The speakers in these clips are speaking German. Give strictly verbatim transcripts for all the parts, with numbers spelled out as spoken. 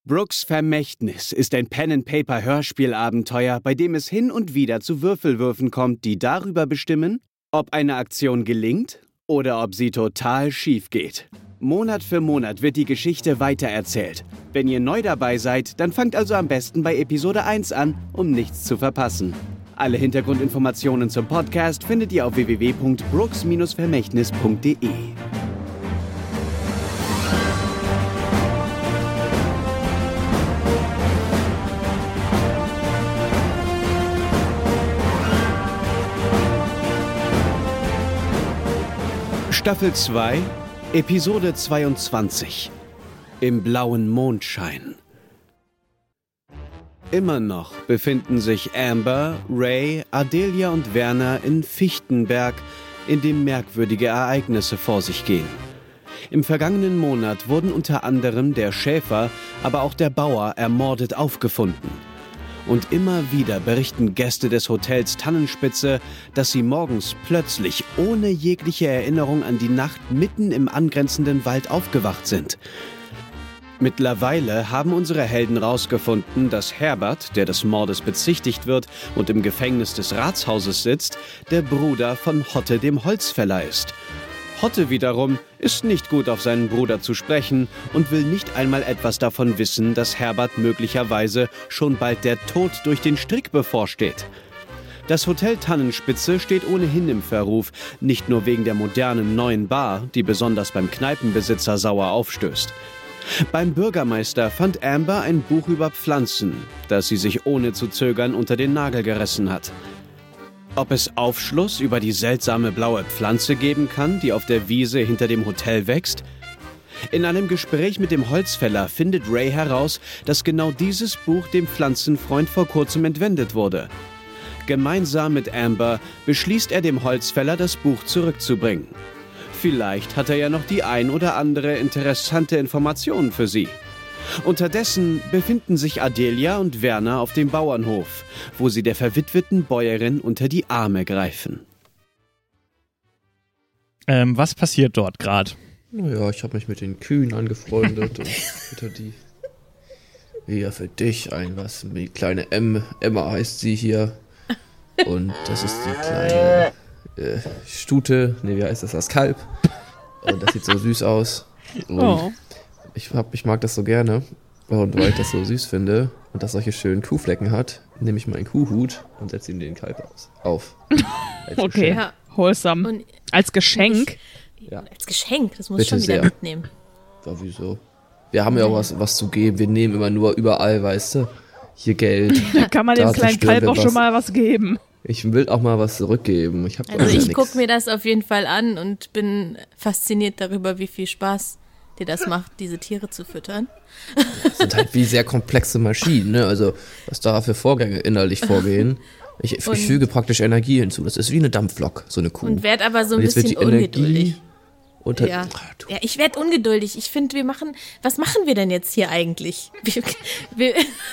Brooks Vermächtnis ist ein Pen-and-Paper-Hörspielabenteuer, bei dem es hin und wieder zu Würfelwürfen kommt, die darüber bestimmen, ob eine Aktion gelingt oder ob sie total schief geht. Monat für Monat wird die Geschichte weitererzählt. Wenn ihr neu dabei seid, dann fangt also am besten bei Episode eins an, um nichts zu verpassen. Alle Hintergrundinformationen zum Podcast findet ihr auf w w w punkt brooks vermächtnis punkt d e. Staffel zwei, Episode zweiundzwanzig. Im blauen Mondschein. Immer noch befinden sich Amber, Ray, Adelia und Werner in Fichtenberg, in dem merkwürdige Ereignisse vor sich gehen. Im vergangenen Monat wurden unter anderem der Schäfer, aber auch der Bauer ermordet aufgefunden. Und immer wieder berichten Gäste des Hotels Tannenspitze, dass sie morgens plötzlich ohne jegliche Erinnerung an die Nacht mitten im angrenzenden Wald aufgewacht sind. Mittlerweile haben unsere Helden herausgefunden, dass Herbert, der des Mordes bezichtigt wird und im Gefängnis des Ratshauses sitzt, der Bruder von Hotte dem Holzfäller ist. Hotte wiederum ist nicht gut auf seinen Bruder zu sprechen und will nicht einmal etwas davon wissen, dass Herbert möglicherweise schon bald der Tod durch den Strick bevorsteht. Das Hotel Tannenspitze steht ohnehin im Verruf, nicht nur wegen der modernen neuen Bar, die besonders beim Kneipenbesitzer sauer aufstößt. Beim Bürgermeister fand Amber ein Buch über Pflanzen, das sie sich ohne zu zögern unter den Nagel gerissen hat. Ob es Aufschluss über die seltsame blaue Pflanze geben kann, die auf der Wiese hinter dem Hotel wächst? In einem Gespräch mit dem Holzfäller findet Ray heraus, dass genau dieses Buch dem Pflanzenfreund vor kurzem entwendet wurde. Gemeinsam mit Amber beschließt er, dem Holzfäller das Buch zurückzubringen. Vielleicht hat er ja noch die ein oder andere interessante Information für sie. Unterdessen befinden sich Adelia und Werner auf dem Bauernhof, wo sie der verwitweten Bäuerin unter die Arme greifen. Ähm, was passiert dort gerade? Ja, ich habe mich mit den Kühen angefreundet und bitte die. Ja, für dich ein was. Die kleine M, Emma heißt sie hier. Und das ist die kleine äh, Stute. Ne, wie heißt das? Das Kalb. Und das sieht so süß aus. Und oh. Ich, hab, ich mag das so gerne. Und weil ich das so süß finde und das solche schönen Kuhflecken hat, nehme ich meinen Kuhhut und setze ihm den Kalb aus, auf. Okay, ja. Wholesome. Und als Geschenk? Ich, ja. Als Geschenk, das muss Bitte ich schon wieder sehr. mitnehmen. Ja, wieso? Wir haben ja auch was, was zu geben. Wir nehmen immer nur überall, weißt du, hier Geld. Da kann man dem kleinen Kalb auch was. schon mal was geben. Ich will auch mal was zurückgeben. Ich hab also ja ich gucke mir das auf jeden Fall an und bin fasziniert darüber, wie viel Spaß dir das macht, diese Tiere zu füttern. Das sind halt wie sehr komplexe Maschinen, ne? Also was da für Vorgänge innerlich vorgehen. Ich, ich füge praktisch Energie hinzu. Das ist wie eine Dampflok, so eine Kuh. Und werd aber so ein bisschen ungeduldig. Unter- ja. ja, ich werd ungeduldig. Ich finde, wir machen, was machen wir denn jetzt hier eigentlich? Wir, wir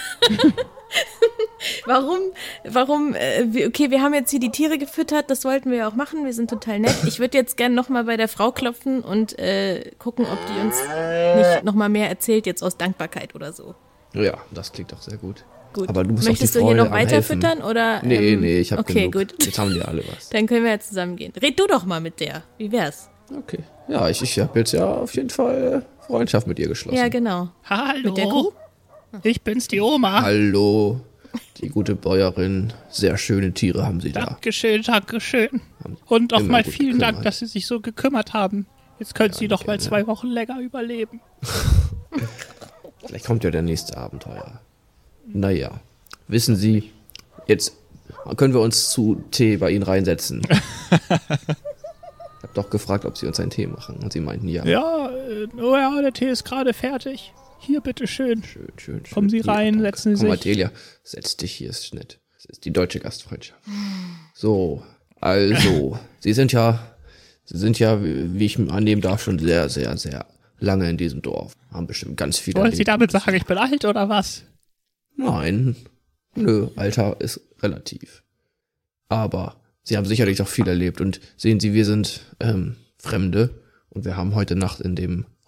warum, warum, äh, okay, wir haben jetzt hier die Tiere gefüttert, das wollten wir ja auch machen, wir sind total nett. Ich würde jetzt gerne nochmal bei der Frau klopfen und äh, gucken, ob die uns nicht nochmal mehr erzählt, jetzt aus Dankbarkeit oder so. Ja, das klingt doch sehr gut. Gut. Aber du musst Möchtest auch die du hier Freude noch weiter helfen. füttern oder? Nee, ähm, nee, ich habe okay, genug. gut. Jetzt haben wir alle was. Dann können wir ja zusammen gehen. Red du doch mal mit der. Wie wär's? Okay. Ja, ich, ich habe jetzt ja auf jeden Fall Freundschaft mit ihr geschlossen. Ja, genau. Hallo, mit der Kuh? Ich bin's, die Oma. Hallo, die gute Bäuerin. Sehr schöne Tiere haben Sie da. Dankeschön, Dankeschön. Und nochmal gut vielen gekümmert. Dank, dass Sie sich so gekümmert haben. Jetzt können Ja, Sie doch mal gerne. zwei Wochen länger überleben. Vielleicht kommt ja der nächste Abenteuer. Naja, wissen Sie, jetzt können wir uns zu Tee bei Ihnen reinsetzen. Ich habe doch gefragt, ob Sie uns einen Tee machen. Und Sie meinten ja. Ja, äh, oh ja, der Tee ist gerade fertig. Hier, bitteschön. Schön, schön, schön. Kommen Sie rein, danke. setzen Sie Komm, sich. Adelia, setz dich hier, ist nett. Das ist die deutsche Gastfreundschaft. So, also, Sie sind ja, Sie sind ja, wie ich annehmen darf, schon sehr, sehr, sehr lange in diesem Dorf. Haben bestimmt ganz viele. Wollen Sie damit erlebt. sagen, ich bin alt oder was? Nein, nö, Alter ist relativ. Aber Sie haben sicherlich auch viel erlebt und sehen Sie, wir sind ähm, Fremde und wir haben heute Nacht in dem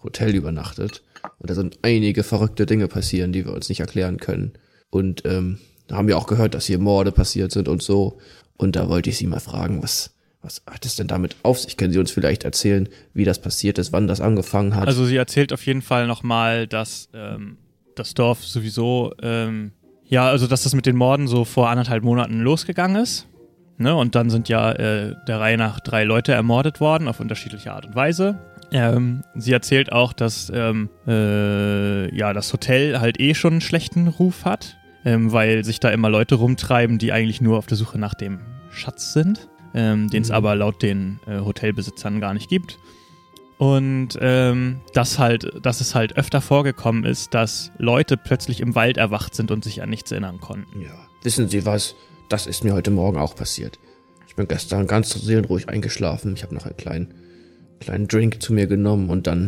Hotel übernachtet. Und da sind einige verrückte Dinge passieren, die wir uns nicht erklären können. Und ähm, da haben wir auch gehört, dass hier Morde passiert sind und so. Und da wollte ich Sie mal fragen, was, was hat es denn damit auf sich? Können Sie uns vielleicht erzählen, wie das passiert ist, wann das angefangen hat? Also sie erzählt auf jeden Fall nochmal, dass ähm, das Dorf sowieso, ähm, ja, also dass das mit den Morden so vor anderthalb Monaten losgegangen ist. Ne? Und dann sind ja äh, der Reihe nach drei Leute ermordet worden, auf unterschiedliche Art und Weise. Ähm, sie erzählt auch, dass ähm, äh, ja, das Hotel halt eh schon einen schlechten Ruf hat, ähm, weil sich da immer Leute rumtreiben, die eigentlich nur auf der Suche nach dem Schatz sind, ähm, den es mhm. aber laut den äh, Hotelbesitzern gar nicht gibt. Und ähm, dass halt, dass es halt öfter vorgekommen ist, dass Leute plötzlich im Wald erwacht sind und sich an nichts erinnern konnten. Ja, wissen Sie was? Das ist mir heute Morgen auch passiert. Ich bin gestern ganz seelenruhig eingeschlafen. Ich habe noch einen kleinen, kleinen Drink zu mir genommen und dann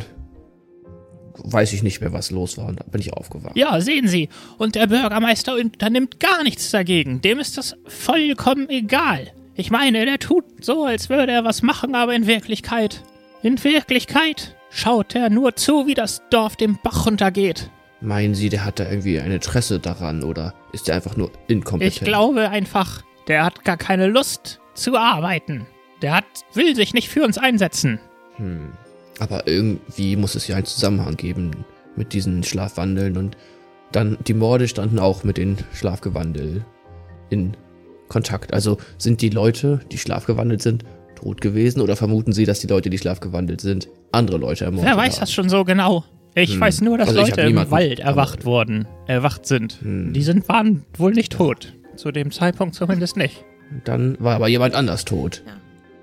weiß ich nicht mehr, was los war. Und da bin ich aufgewacht. Ja, sehen Sie. Und der Bürgermeister unternimmt gar nichts dagegen. Dem ist das vollkommen egal. Ich meine, der tut so, als würde er was machen, aber in Wirklichkeit... In Wirklichkeit schaut er nur zu, wie das Dorf dem Bach runtergeht. Meinen Sie, der hat da irgendwie ein Interesse daran oder ist der einfach nur inkompetent? Ich glaube einfach, der hat gar keine Lust zu arbeiten. Der hat, will sich nicht für uns einsetzen. Hm. Aber irgendwie muss es ja einen Zusammenhang geben mit diesen Schlafwandeln und dann die Morde standen auch mit den Schlafgewandel in Kontakt. Also sind die Leute, die schlafgewandelt sind, tot gewesen oder vermuten Sie, dass die Leute, die schlafgewandelt sind, andere Leute ermordet haben? Wer weiß haben? Das schon so genau? Ich hm. weiß nur, dass also Leute im Wald erwacht wurden, erwacht sind. Hm. Die sind, waren wohl nicht tot. Zu dem Zeitpunkt zumindest nicht. Dann war aber jemand anders tot. Ja.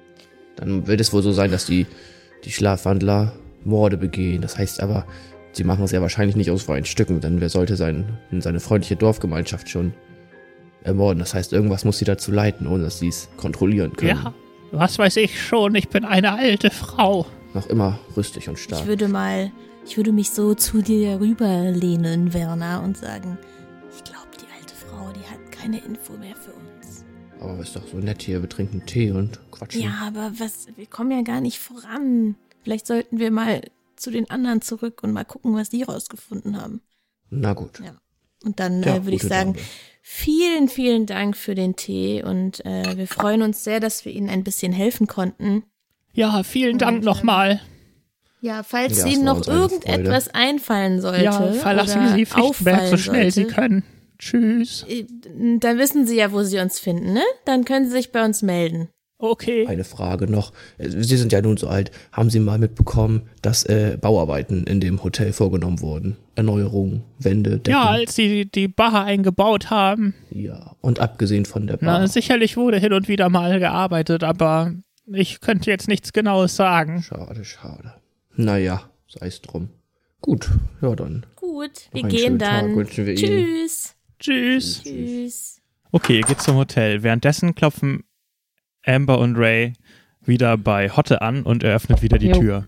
Dann wird es wohl so sein, dass die, die Schlafwandler Morde begehen. Das heißt aber, sie machen es ja wahrscheinlich nicht aus freien Stücken, denn wer sollte sein, seine freundliche Dorfgemeinschaft schon ermorden? Das heißt, irgendwas muss sie dazu leiten, ohne dass sie es kontrollieren können. Ja. Was weiß ich schon, ich bin eine alte Frau. Noch immer rüstig und stark. Ich würde mal, ich würde mich so zu dir rüberlehnen, Werner, und sagen, ich glaube, die alte Frau, die hat keine Info mehr für uns. Aber ist doch so nett hier, wir trinken Tee und quatschen. Ja, aber was, wir kommen ja gar nicht voran. Vielleicht sollten wir mal zu den anderen zurück und mal gucken, was die rausgefunden haben. Na gut. Ja. Und dann ja, äh, würde ich sagen, Dame. vielen, vielen Dank für den Tee und äh, wir freuen uns sehr, dass wir Ihnen ein bisschen helfen konnten. Ja, vielen Dank nochmal. Ja, falls ja, Ihnen noch irgendetwas einfallen sollte. Ja, verlassen Sie Fichtenberg so schnell sollte, Sie können. Tschüss. Dann wissen Sie ja, wo Sie uns finden, ne? Dann können Sie sich bei uns melden. Okay. Eine Frage noch. Sie sind ja nun so alt. Haben Sie mal mitbekommen, dass äh, Bauarbeiten in dem Hotel vorgenommen wurden? Erneuerungen, Wände, Decken? Ja, als Sie die Bar eingebaut haben. Ja, und abgesehen von der Bar. Na, sicherlich wurde hin und wieder mal gearbeitet, aber ich könnte jetzt nichts Genaues sagen. Schade, schade. Naja, sei es drum. Gut, ja dann. Gut, wir gehen dann. Wir Tschüss. Tschüss. Tschüss. Okay, ihr geht zum Hotel. Währenddessen klopfen Amber und Ray wieder bei Hotte an und eröffnet wieder die jo. Tür.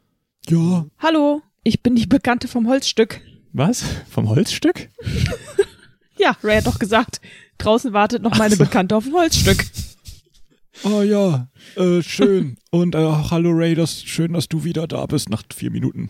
Ja. Hallo, ich bin die Bekannte vom Holzstück. Was? Vom Holzstück? Ja, Ray hat doch gesagt, draußen wartet noch meine so. Bekannte auf dem Holzstück. Oh ja, äh, schön. Und äh, hallo Ray, das schön, dass du wieder da bist nach vier Minuten.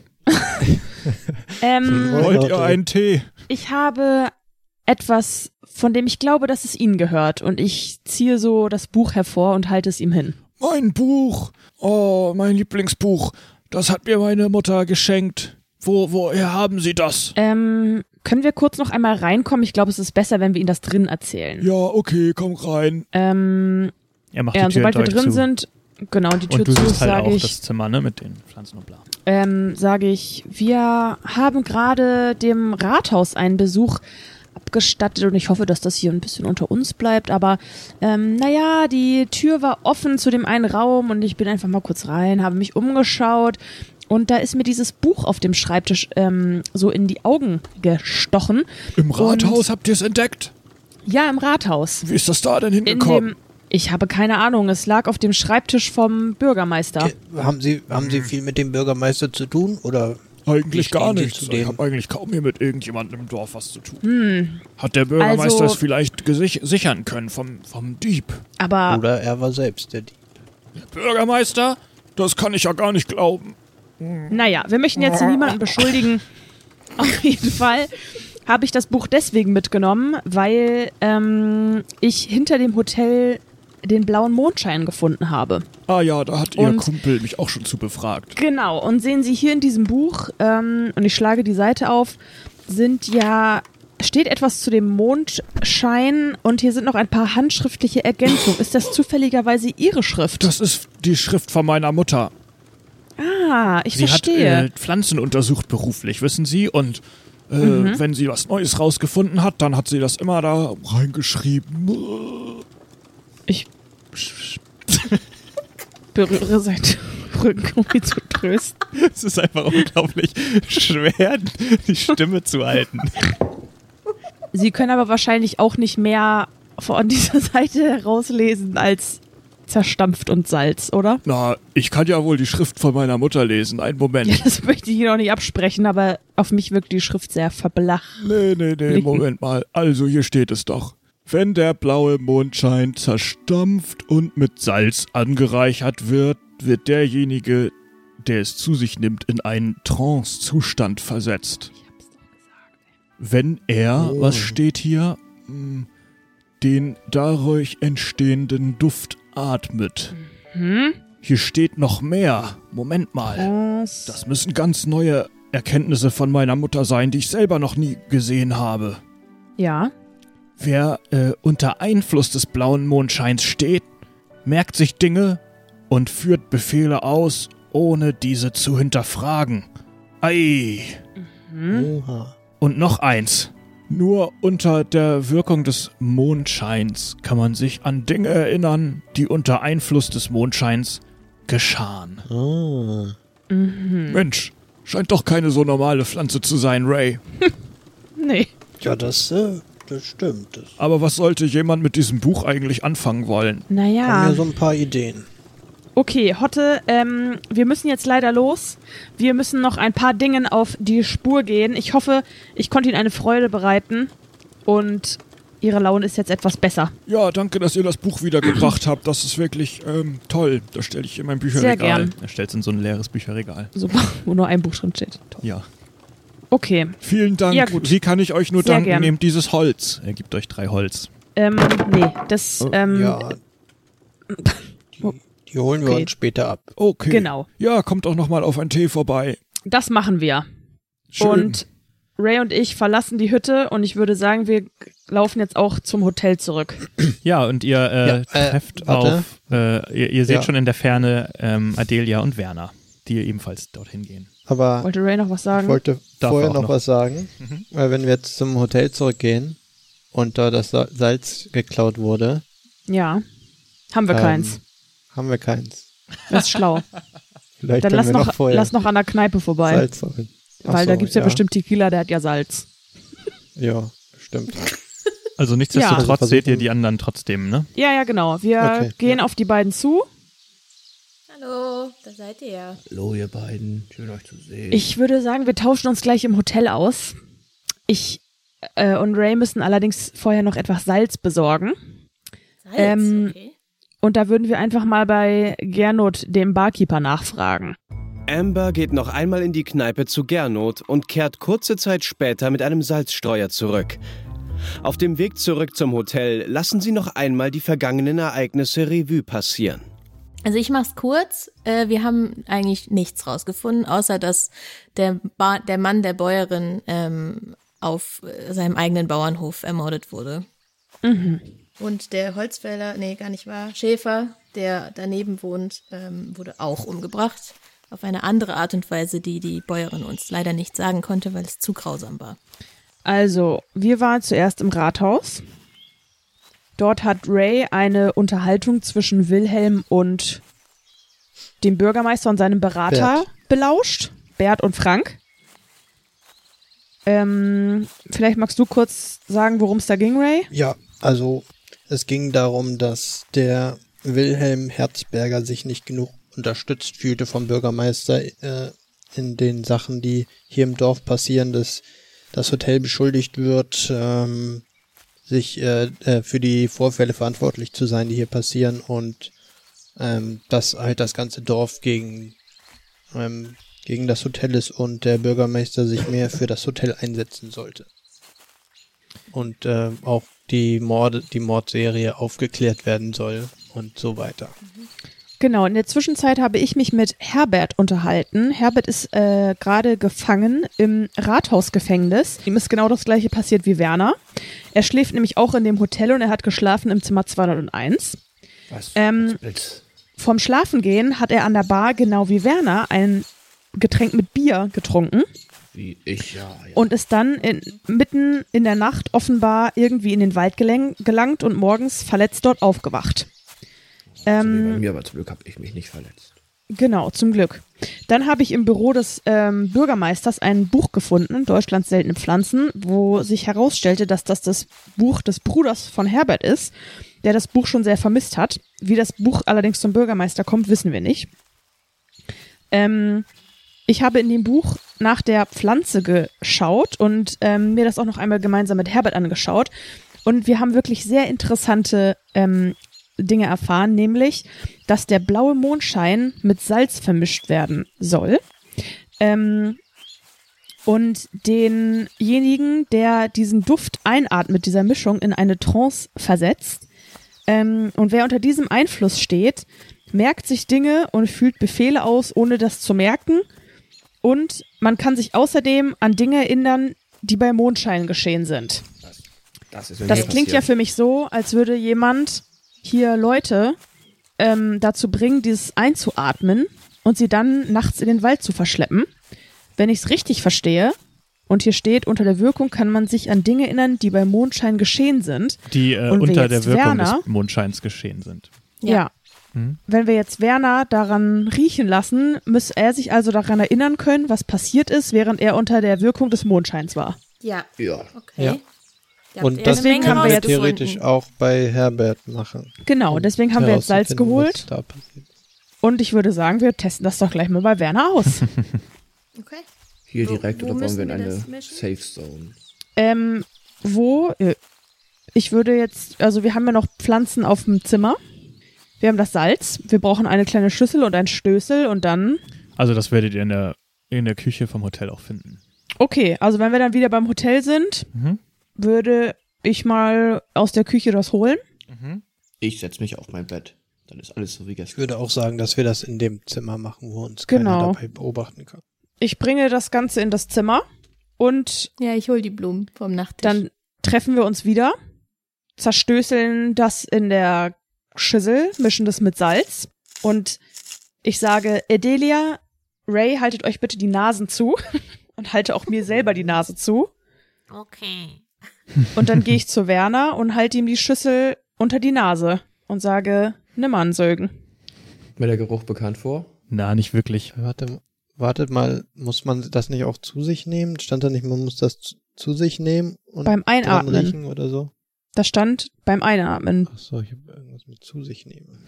ähm, Wollt ihr einen Tee? Ich habe etwas, von dem ich glaube, dass es Ihnen gehört. Und ich ziehe so das Buch hervor und halte es ihm hin. Mein Buch! Oh, mein Lieblingsbuch. Das hat mir meine Mutter geschenkt. Wo, woher haben Sie das? Ähm, können wir kurz noch einmal reinkommen? Ich glaube, es ist besser, wenn wir Ihnen das drin erzählen. Ja, okay, komm rein. Ähm, er macht ja, die Tür sobald wir drin zu. sind, genau, die Tür und du zu, siehst halt sage auch ich. Das Zimmer, ne, mit den Pflanzen und bla. Ähm, sage ich, wir haben gerade dem Rathaus einen Besuch abgestattet und ich hoffe, dass das hier ein bisschen unter uns bleibt, aber ähm, naja, die Tür war offen zu dem einen Raum und ich bin einfach mal kurz rein, habe mich umgeschaut und da ist mir dieses Buch auf dem Schreibtisch ähm, so in die Augen gestochen. Im Rathaus habt ihr es entdeckt? Ja, im Rathaus. Wie ist das da denn hingekommen? In dem, ich habe keine Ahnung, es lag auf dem Schreibtisch vom Bürgermeister. Okay. Haben Sie, haben Sie viel mit dem Bürgermeister zu tun, oder? Eigentlich gar nichts. Ich habe eigentlich kaum hier mit irgendjemandem im Dorf was zu tun. Hm. Hat der Bürgermeister also, es vielleicht gesich- sichern können vom, vom Dieb? Aber oder er war selbst der Dieb. Der Bürgermeister? Das kann ich ja gar nicht glauben. Naja, wir möchten jetzt hier niemanden beschuldigen. Auf jeden Fall habe ich das Buch deswegen mitgenommen, weil ähm, ich hinter dem Hotel den blauen Mondschein gefunden habe. Ah ja, da hat ihr Und- Kumpel mich auch schon zu befragt. Genau, und sehen Sie hier in diesem Buch, ähm, und ich schlage die Seite auf, sind ja, steht etwas zu dem Mondschein und hier sind noch ein paar handschriftliche Ergänzungen. Ist das zufälligerweise Ihre Schrift? Das ist die Schrift von meiner Mutter. Ah, ich Sie verstehe. hat äh, Pflanzen untersucht beruflich, wissen Sie? Und äh, Mhm. wenn sie was Neues rausgefunden hat, dann hat sie das immer da reingeschrieben. Ich berühre seinen Rücken, um ihn zu trösten. Es ist einfach unglaublich schwer, die Stimme zu halten. Sie können aber wahrscheinlich auch nicht mehr von dieser Seite herauslesen als zerstampft und Salz, oder? Na, ich kann ja wohl die Schrift von meiner Mutter lesen. Einen Moment. Ja, das möchte ich Ihnen auch nicht absprechen, aber auf mich wirkt die Schrift sehr verblacht. Nee, nee, nee, Moment mal. Also, hier steht es doch. Wenn der blaue Mondschein zerstampft und mit Salz angereichert wird, wird derjenige, der es zu sich nimmt, in einen Trance-Zustand versetzt. Wenn er, Oh. was steht hier, Hm, den dadurch entstehenden Duft atmet. Hm? Hier steht noch mehr. Moment mal. Das, Das müssen ganz neue Erkenntnisse von meiner Mutter sein, die ich selber noch nie gesehen habe. ja. Wer äh, unter Einfluss des blauen Mondscheins steht, merkt sich Dinge und führt Befehle aus, ohne diese zu hinterfragen. Ei! Hm? Oha. Und noch eins. Nur unter der Wirkung des Mondscheins kann man sich an Dinge erinnern, die unter Einfluss des Mondscheins geschahen. Ah. Mhm. Mensch, scheint doch keine so normale Pflanze zu sein, Ray. Nee. Ja, das, äh, das stimmt. Das Aber was sollte jemand mit diesem Buch eigentlich anfangen wollen? haben Naja. mir so ein paar Ideen. Okay, Hotte, ähm, wir müssen jetzt leider los. Wir müssen noch ein paar Dingen auf die Spur gehen. Ich hoffe, ich konnte Ihnen eine Freude bereiten und Ihre Laune ist jetzt etwas besser. Ja, danke, dass ihr das Buch wiedergebracht habt. Das ist wirklich ähm, toll. Das stelle ich in mein Bücherregal. Sehr gern. Er stellt es in so ein leeres Bücherregal. Super, wo nur ein Buch drin steht. Toll. Ja. Okay, Vielen Dank. Ja, gut. Wie kann ich euch nur Sehr danken? gern. Nehmt dieses Holz. Er gibt euch drei Holz. ähm, nee, das, ähm, ja. Die, die holen wir Okay. uns später ab. Okay. genau, Ja, kommt auch noch mal auf einen Tee vorbei. das machen wir. Schön. Und Ray und ich verlassen die Hütte und ich würde sagen, wir laufen jetzt auch zum Hotel zurück. Ja, und ihr äh, Ja, äh, trefft warte. auf, äh, ihr, ihr seht Ja. schon in der Ferne ähm, Adelia und Werner, die ebenfalls dorthin gehen. Aber Wollte Ray noch was ich sagen? wollte Darf vorher er auch noch noch. was sagen. Mhm. Weil wenn wir jetzt zum Hotel zurückgehen und da das Sa- Salz geklaut wurde, Ja, haben wir Ähm, keins. haben wir keins. Das ist schlau. Vielleicht Dann können lass wir noch, noch vorher lass noch an der Kneipe vorbei. Salz holen. Ach Weil da so, gibt's ja, bestimmt Tequila, der hat ja Salz. Ja, stimmt. Also nichtsdestotrotz Ja. seht ihr die anderen trotzdem, ne? Ja, ja, genau. Wir Okay, gehen ja. auf die beiden zu. Hallo, da seid ihr ja. Hallo, ihr beiden. Schön, euch zu sehen. Ich würde sagen, wir tauschen uns gleich im Hotel aus. Ich äh, und Ray müssen allerdings vorher noch etwas Salz besorgen. Salz, Ähm, okay. Und da würden wir einfach mal bei Gernot, dem Barkeeper, nachfragen. Amber geht noch einmal in die Kneipe zu Gernot und kehrt kurze Zeit später mit einem Salzstreuer zurück. Auf dem Weg zurück zum Hotel lassen sie noch einmal die vergangenen Ereignisse Revue passieren. Also ich mach's kurz. Äh, wir haben eigentlich nichts rausgefunden, außer dass der, ba- der Mann der Bäuerin ähm, auf äh, seinem eigenen Bauernhof ermordet wurde. Mhm. Und der Holzfäller, nee, gar nicht wahr, Schäfer, der daneben wohnt, ähm, wurde auch umgebracht. Auf eine andere Art und Weise, die die Bäuerin uns leider nicht sagen konnte, weil es zu grausam war. Also, wir waren zuerst im Rathaus. Dort hat Ray eine Unterhaltung zwischen Wilhelm und dem Bürgermeister und seinem Berater Bert. belauscht. Bert und Frank. Ähm, vielleicht magst du kurz sagen, worum es da ging, Ray? Ja, also es ging darum, dass der Wilhelm Herzberger sich nicht genug unterstützt fühlte vom Bürgermeister äh, in den Sachen, die hier im Dorf passieren, dass das Hotel beschuldigt wird, ähm, sich äh, äh, für die Vorfälle verantwortlich zu sein, die hier passieren und ähm, dass halt das ganze Dorf gegen ähm, gegen das Hotel ist und der Bürgermeister sich mehr für das Hotel einsetzen sollte. Und äh, auch die Morde, die Mordserie aufgeklärt werden soll und so weiter. Genau, in der Zwischenzeit habe ich mich mit Herbert unterhalten. Herbert ist äh, gerade gefangen im Rathausgefängnis. Ihm ist genau das gleiche passiert wie Werner. Er schläft nämlich auch in dem Hotel und er hat geschlafen im Zimmer zweihunderteins. Was? Ähm, Was Vom Schlafengehen hat er an der Bar, genau wie Werner, ein Getränk mit Bier getrunken. Wie ich, ja. ja. Und ist dann in, mitten in der Nacht offenbar irgendwie in den Wald gelang, gelangt und morgens verletzt dort aufgewacht. Also wie bei Ähm, mir, aber zum Glück habe ich mich nicht verletzt. genau, zum Glück. Dann habe ich im Büro des ähm, Bürgermeisters ein Buch gefunden, Deutschlands seltene Pflanzen, wo sich herausstellte, dass das das Buch des Bruders von Herbert ist, der das Buch schon sehr vermisst hat. Wie das Buch allerdings zum Bürgermeister kommt, wissen wir nicht. Ähm, ich habe in dem Buch nach der Pflanze geschaut und ähm, mir das auch noch einmal gemeinsam mit Herbert angeschaut. Und wir haben wirklich sehr interessante ähm, Dinge erfahren, nämlich, dass der blaue Mondschein mit Salz vermischt werden soll. Ähm, und denjenigen, der diesen Duft einatmet, dieser Mischung, in eine Trance versetzt. Ähm, und wer unter diesem Einfluss steht, merkt sich Dinge und fühlt Befehle aus, ohne das zu merken. Und man kann sich außerdem an Dinge erinnern, die bei Mondschein geschehen sind. Das, ist Das klingt ja für mich so, als würde jemand hier Leute ähm, dazu bringen, dieses einzuatmen und sie dann nachts in den Wald zu verschleppen. Wenn ich es richtig verstehe, und hier steht, unter der Wirkung kann man sich an Dinge erinnern, die bei Mondschein geschehen sind. Die äh, Und unter wer der jetzt Wirkung Werner- des Mondscheins geschehen sind. Ja. Mhm. Wenn wir jetzt Werner daran riechen lassen, müsste er sich also daran erinnern können, was passiert ist, während er unter der Wirkung des Mondscheins war. Ja, Ja. okay. Ja. Da habt Und ihr deswegen eine Menge haben wir jetzt rausgefunden. theoretisch auch bei Herbert machen. Genau, Um deswegen haben wir jetzt Salz herauszufinden, geholt. was da passiert. Und ich würde sagen, wir testen das doch gleich mal bei Werner aus. Okay. Hier Wo- direkt wo oder wollen wir in müssen wir eine das mischen? Safe Zone? ähm, wo? äh, Ich würde jetzt, also wir haben ja noch Pflanzen auf dem Zimmer. Wir haben das Salz. Wir brauchen eine kleine Schüssel und einen Stößel und dann. Also das werdet ihr in der, in der Küche vom Hotel auch finden. Okay, also wenn wir dann wieder beim Hotel sind, Mhm. würde ich mal aus der Küche das holen. Ich setze mich auf mein Bett. Dann ist alles so wie Ich gestern. würde auch sagen, dass wir das in dem Zimmer machen, wo uns Genau. keiner dabei beobachten kann. Ich bringe das Ganze in das Zimmer und Ja, ich hol die Blumen vom Nachttisch. dann treffen wir uns wieder, zerstößeln das in der Schüssel, mischen das mit Salz und ich sage, Adelia, Ray, haltet euch bitte die Nasen zu und halte auch mir selber die Nase zu. Okay. Und dann gehe ich zu Werner und halte ihm die Schüssel unter die Nase und sage, nimm an, Sögen. Mir der Geruch bekannt vor? Na, nicht wirklich. Warte, wartet mal, muss man das nicht auch zu sich nehmen? Stand da nicht, man muss das zu, zu sich nehmen und Beim dran Einatmen. riechen oder so? Das stand beim Einatmen. Ach so, ich habe irgendwas mit zu sich nehmen.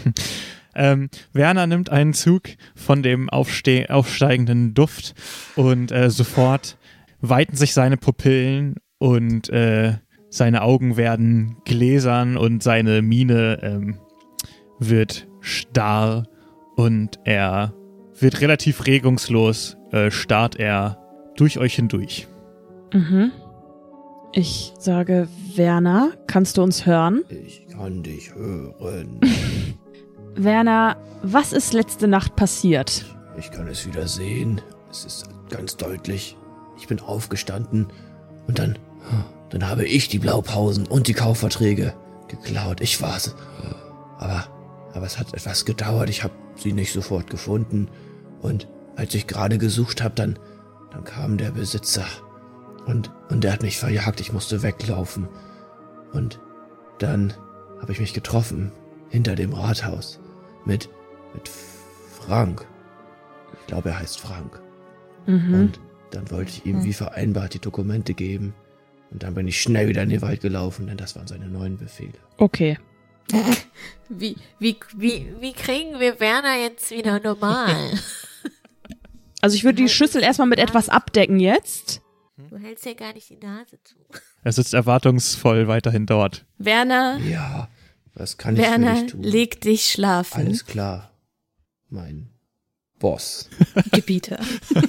Ähm, Werner nimmt einen Zug von dem aufste aufsteigenden Duft und äh, sofort weiten sich seine Pupillen und äh, seine Augen werden gläsern und seine Miene ähm, wird starr und er wird relativ regungslos, äh, starrt er durch euch hindurch. Mhm. Ich sage, Werner, kannst du uns hören? Ich kann dich hören. Werner, was ist letzte Nacht passiert? Ich kann es wieder sehen. Es ist ganz deutlich. Ich bin aufgestanden und dann, dann habe ich die Blaupausen und die Kaufverträge geklaut. Ich war's. Aber, aber es hat etwas gedauert. Ich habe sie nicht sofort gefunden. Und als ich gerade gesucht habe, dann, dann kam der Besitzer. Und, und der hat mich verjagt. Ich musste weglaufen. Und dann habe ich mich getroffen hinter dem Rathaus mit, mit Frank. Ich glaube, er heißt Frank. Mhm. Und dann wollte ich ihm wie vereinbart die Dokumente geben. Und dann bin ich schnell wieder in den Wald gelaufen, denn das waren seine neuen Befehle. Okay. Wie, wie, Wie, wie kriegen wir Werner jetzt wieder normal? Also ich würde die Schüssel erstmal mit etwas abdecken jetzt. Du hältst ja gar nicht die Nase zu. Er sitzt erwartungsvoll weiterhin dort. Werner, Ja, was kann ich für Werner, dich tun? leg dich schlafen. Alles klar, mein Boss. Gebieter.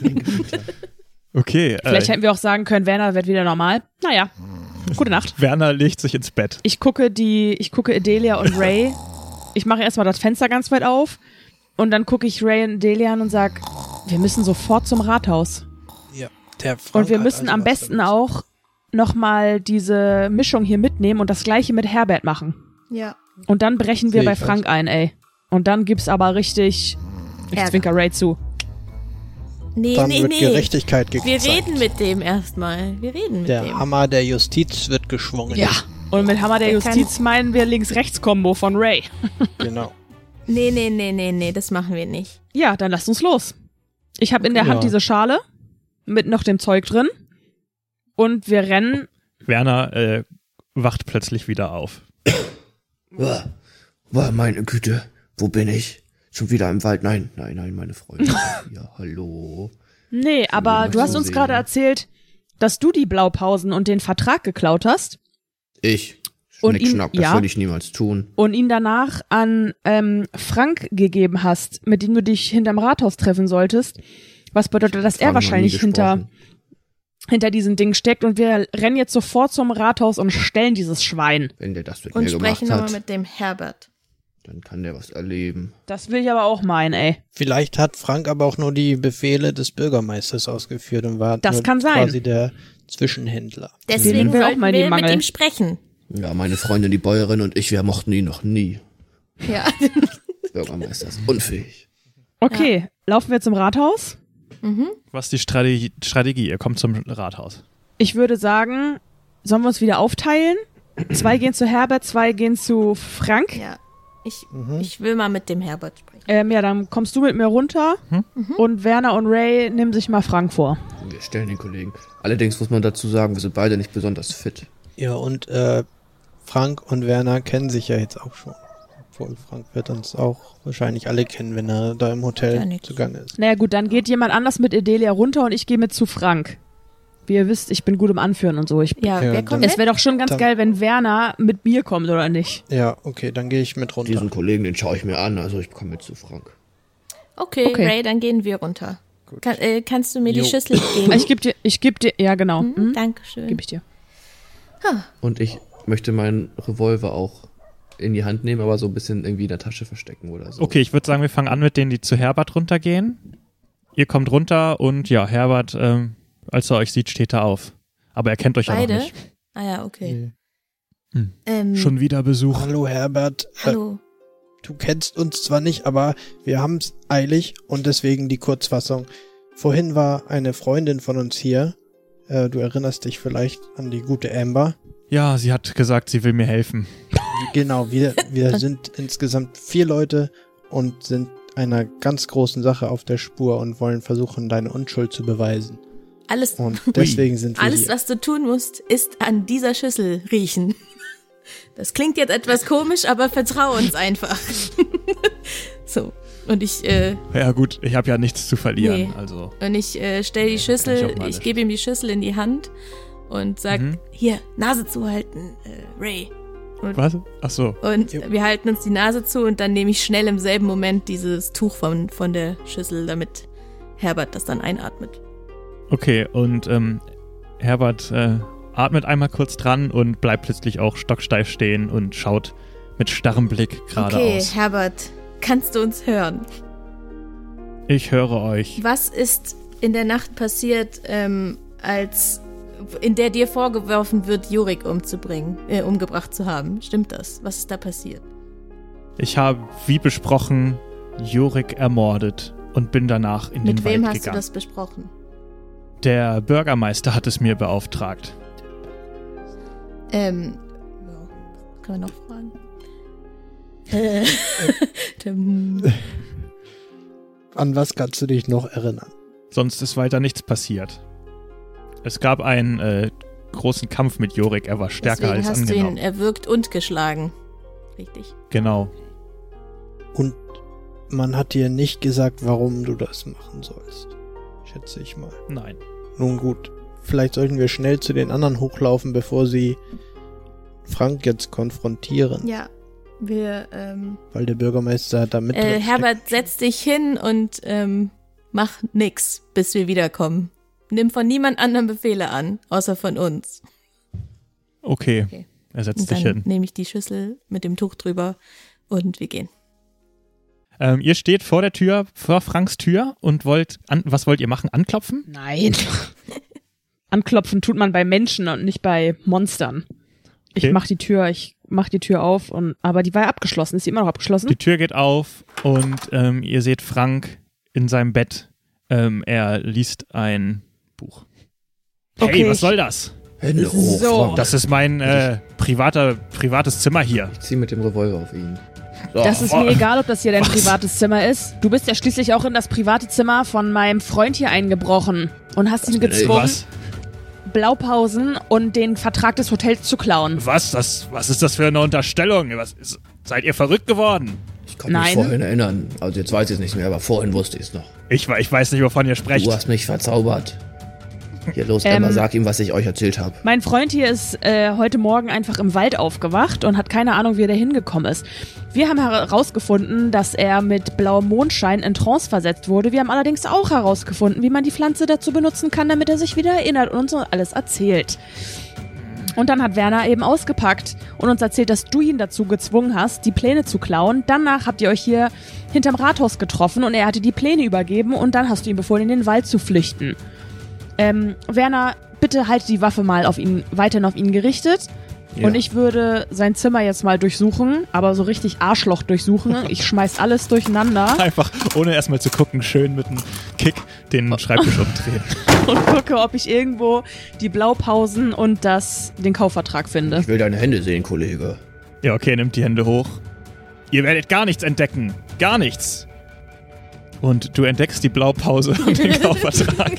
Okay. Vielleicht äh, hätten wir auch sagen können, Werner wird wieder normal. Naja, gute Nacht. Werner legt sich ins Bett. Ich gucke die, ich gucke Adelia und Ray. Ich mache erstmal das Fenster ganz weit auf und dann gucke ich Ray und Adelia an und sag, wir müssen sofort zum Rathaus. Ja, der Frank Und wir hat müssen also am was besten damit. auch nochmal diese Mischung hier mitnehmen und das gleiche mit Herbert machen. Ja. Und dann brechen wir Sehe bei ich Frank ein, ey. Und dann gibt's aber richtig, ich Ärger. zwinker Ray zu. Nee, Dann nee, wird nee. Gerechtigkeit Wir gezeigt. reden mit dem erstmal. Wir reden mit Der dem. Hammer der Justiz wird geschwungen. Ja. Und mit Hammer der Der kann- Justiz meinen wir Links-Rechts-Kombo von Ray. Genau. Nee, nee, nee, nee, nee, das machen wir nicht. Ja, dann lasst uns los. Ich habe in der Ja. Hand diese Schale mit noch dem Zeug drin. Und wir rennen. Werner äh, wacht plötzlich wieder auf. Boah, boah, meine Güte, wo bin ich? Schon wieder im Wald? Nein, nein, nein, meine Freunde. Ja, hallo. Nee, aber mal du hast so uns sehen. gerade erzählt, dass du die Blaupausen und den Vertrag geklaut hast Ich. Und Schnick, ihn- schnack, das ja. würde ich niemals tun. und ihn danach an ähm, Frank gegeben hast, mit dem du dich hinterm Rathaus treffen solltest. Was bedeutet, dass er Frank noch nie wahrscheinlich hinter, gesprochen. hinter diesem Ding steckt und wir rennen jetzt sofort zum Rathaus und stellen dieses Schwein. Wenn der das mit Und mir gemacht sprechen nochmal hat, mit dem Herbert. dann kann der was erleben. Das will ich aber auch meinen, ey. Vielleicht hat Frank aber auch nur die Befehle des Bürgermeisters ausgeführt und war Das nur kann sein. quasi der Zwischenhändler. Deswegen will auch sollten mal in die wir mit Mangel. ihm sprechen. Ja, meine Freundin, die Bäuerin und ich, wir mochten ihn noch nie. Ja. Bürgermeister ist unfähig. Okay, laufen wir zum Rathaus? Was ist die Strategie, Strategie? Ihr kommt zum Rathaus. Ich würde sagen, sollen wir uns wieder aufteilen? Zwei gehen zu Herbert, zwei gehen zu Frank. Ja. Ich, Mhm. ich will mal mit dem Herbert sprechen. Ähm, ja, dann kommst du mit mir runter und Werner und Ray nehmen sich mal Frank vor. Wir stellen den Kollegen. Allerdings muss man dazu sagen, wir sind beide nicht besonders fit. Ja, und äh, Frank und Werner kennen sich ja jetzt auch schon. Obwohl Frank wird uns auch wahrscheinlich alle kennen, wenn er da im Ja, Hotel nix. zugange ist. Naja gut, dann geht jemand anders mit Adelia runter und ich gehe mit zu Frank. Wie ihr wisst, ich bin gut im Anführen und so. Ich, Ja, Ja, wer kommt es mit? wäre doch schon ganz Dann- geil, wenn Werner mit mir kommt, oder nicht? Ja, okay, dann gehe ich mit runter. Diesen Kollegen, den schaue ich mir an, also ich komme mit zu Frank. Okay, Okay. Ray, dann gehen wir runter. Kann, äh, kannst du mir Jo. die Schüssel geben? Ich geb dir, ich geb dir, ja genau, Hm, hm? Dankeschön. Geb ich dir. Und ich möchte meinen Revolver auch in die Hand nehmen, aber so ein bisschen irgendwie in der Tasche verstecken oder so. Okay, ich würde sagen, wir fangen an mit denen, die zu Herbert runtergehen. Ihr kommt runter und ja, Herbert, ähm, als er euch sieht, steht er auf. Aber er kennt euch ja noch Beide? nicht. Ah ja, okay. Hm. Ähm, Schon wieder Besuch. Hallo Herbert, äh, Hallo. du kennst uns zwar nicht, aber wir haben's eilig und deswegen die Kurzfassung. Vorhin war eine Freundin von uns hier. Äh, du erinnerst dich vielleicht an die gute Amber. Ja, sie hat gesagt, sie will mir helfen. Genau, wir, wir sind insgesamt vier Leute und sind einer ganz großen Sache auf der Spur und wollen versuchen, deine Unschuld zu beweisen. Alles, Und deswegen sind wir alles, hier. was du tun musst, ist an dieser Schüssel riechen. Das klingt jetzt etwas komisch, aber vertrau uns einfach. So. Und ich, äh, Ja gut, ich habe ja nichts zu verlieren. Nee. Also und ich äh, stelle die Kann ich Schüssel, auch mal ich nicht. gebe ihm die Schüssel in die Hand und sag, Mhm. hier, Nase zuhalten, äh, Ray. was? Ach so. Und Jo. wir halten uns die Nase zu und dann nehme ich schnell im selben Moment dieses Tuch von, von der Schüssel, damit Herbert das dann einatmet. Okay, und ähm, Herbert äh, atmet einmal kurz dran und bleibt plötzlich auch stocksteif stehen und schaut mit starrem Blick Okay, geradeaus. Herbert, kannst du uns hören? Ich höre euch. Was ist in der Nacht passiert, ähm, als in der dir vorgeworfen wird, Jurik umzubringen, äh, umgebracht zu haben? Stimmt das? Was ist da passiert? Ich habe, wie besprochen, Jurik ermordet und bin danach in Mit den wem Wald hast du gegangen. das besprochen? Der Bürgermeister hat es mir beauftragt. Ähm, ja, was kann man noch fragen? Äh, ähm, An was kannst du dich noch erinnern? Sonst ist weiter nichts passiert. Es gab einen äh, großen Kampf mit Jurik, er war stärker Deswegen als hast du angenommen. ihn erwürgt und geschlagen. Richtig. Genau. Und man hat dir nicht gesagt, warum du das machen sollst. Schätze ich mal. Nein. Nun gut, vielleicht sollten wir schnell zu den anderen hochlaufen, bevor sie Frank jetzt konfrontieren. Ja. Wir, ähm, Weil der Bürgermeister da mit äh, drin Herbert, steckt. setz dich hin und ähm, mach nix, bis wir wiederkommen. Nimm von niemand anderem Befehle an, außer von uns. Okay, Okay. er setzt Und sich dann hin. nehme ich die Schüssel mit dem Tuch drüber und wir gehen. Ähm, ihr steht vor der Tür, vor Franks Tür und wollt, an, was wollt ihr machen? Anklopfen? Nein. Anklopfen tut man bei Menschen und nicht bei Monstern. Ich Okay. mach die Tür, ich mach die Tür auf und aber die war ja abgeschlossen. Ist sie immer noch abgeschlossen? Die Tür geht auf und ähm, ihr seht Frank in seinem Bett. Ähm, er liest ein Buch. Hey, Okay, was ich- soll das? Hände hoch, So. Frank. Das ist mein äh, privater, privates Zimmer hier. Ich zieh mit dem Revolver auf ihn. So, Das ist Oh, mir egal, ob das hier dein was? privates Zimmer ist. Du bist ja schließlich auch in das private Zimmer von meinem Freund hier eingebrochen und hast ihn bin ich. gezwungen, Was? Blaupausen und den Vertrag des Hotels zu klauen. Was? Das, was ist das für eine Unterstellung? Was ist, seid ihr verrückt geworden? ich kann mich Nein. vorhin erinnern. Also jetzt weiß ich es nicht mehr, aber vorhin wusste ich es noch. Ich, we- ich weiß nicht, wovon ihr sprecht. Du hast mich verzaubert. Hier, los, Ähm, Emma, sag ihm, was ich euch erzählt habe. Mein Freund hier ist äh, heute Morgen einfach im Wald aufgewacht und hat keine Ahnung, wie er da hingekommen ist. Wir haben herausgefunden, dass er mit blauem Mondschein in Trance versetzt wurde. Wir haben allerdings auch herausgefunden, wie man die Pflanze dazu benutzen kann, damit er sich wieder erinnert und uns alles erzählt. Und dann hat Werner eben ausgepackt und uns erzählt, dass du ihn dazu gezwungen hast, die Pläne zu klauen. Danach habt ihr euch hier hinterm Rathaus getroffen und er hatte die Pläne übergeben und dann hast du ihm befohlen, in den Wald zu flüchten. Ähm, Werner, bitte halte die Waffe mal auf ihn, weiterhin auf ihn gerichtet. Ja. Und ich würde sein Zimmer jetzt mal durchsuchen, aber so richtig Arschloch durchsuchen. Ich schmeiß alles durcheinander Einfach, ohne erstmal zu gucken, schön mit einem Kick den Schreibtisch umdrehen. und gucke, ob ich irgendwo die Blaupausen und das, den Kaufvertrag finde. Ich will deine Hände sehen, Kollege. Ja, okay, nimmt die Hände hoch. Ihr werdet gar nichts entdecken. Gar nichts. Und du entdeckst die Blaupause und den Kaufvertrag.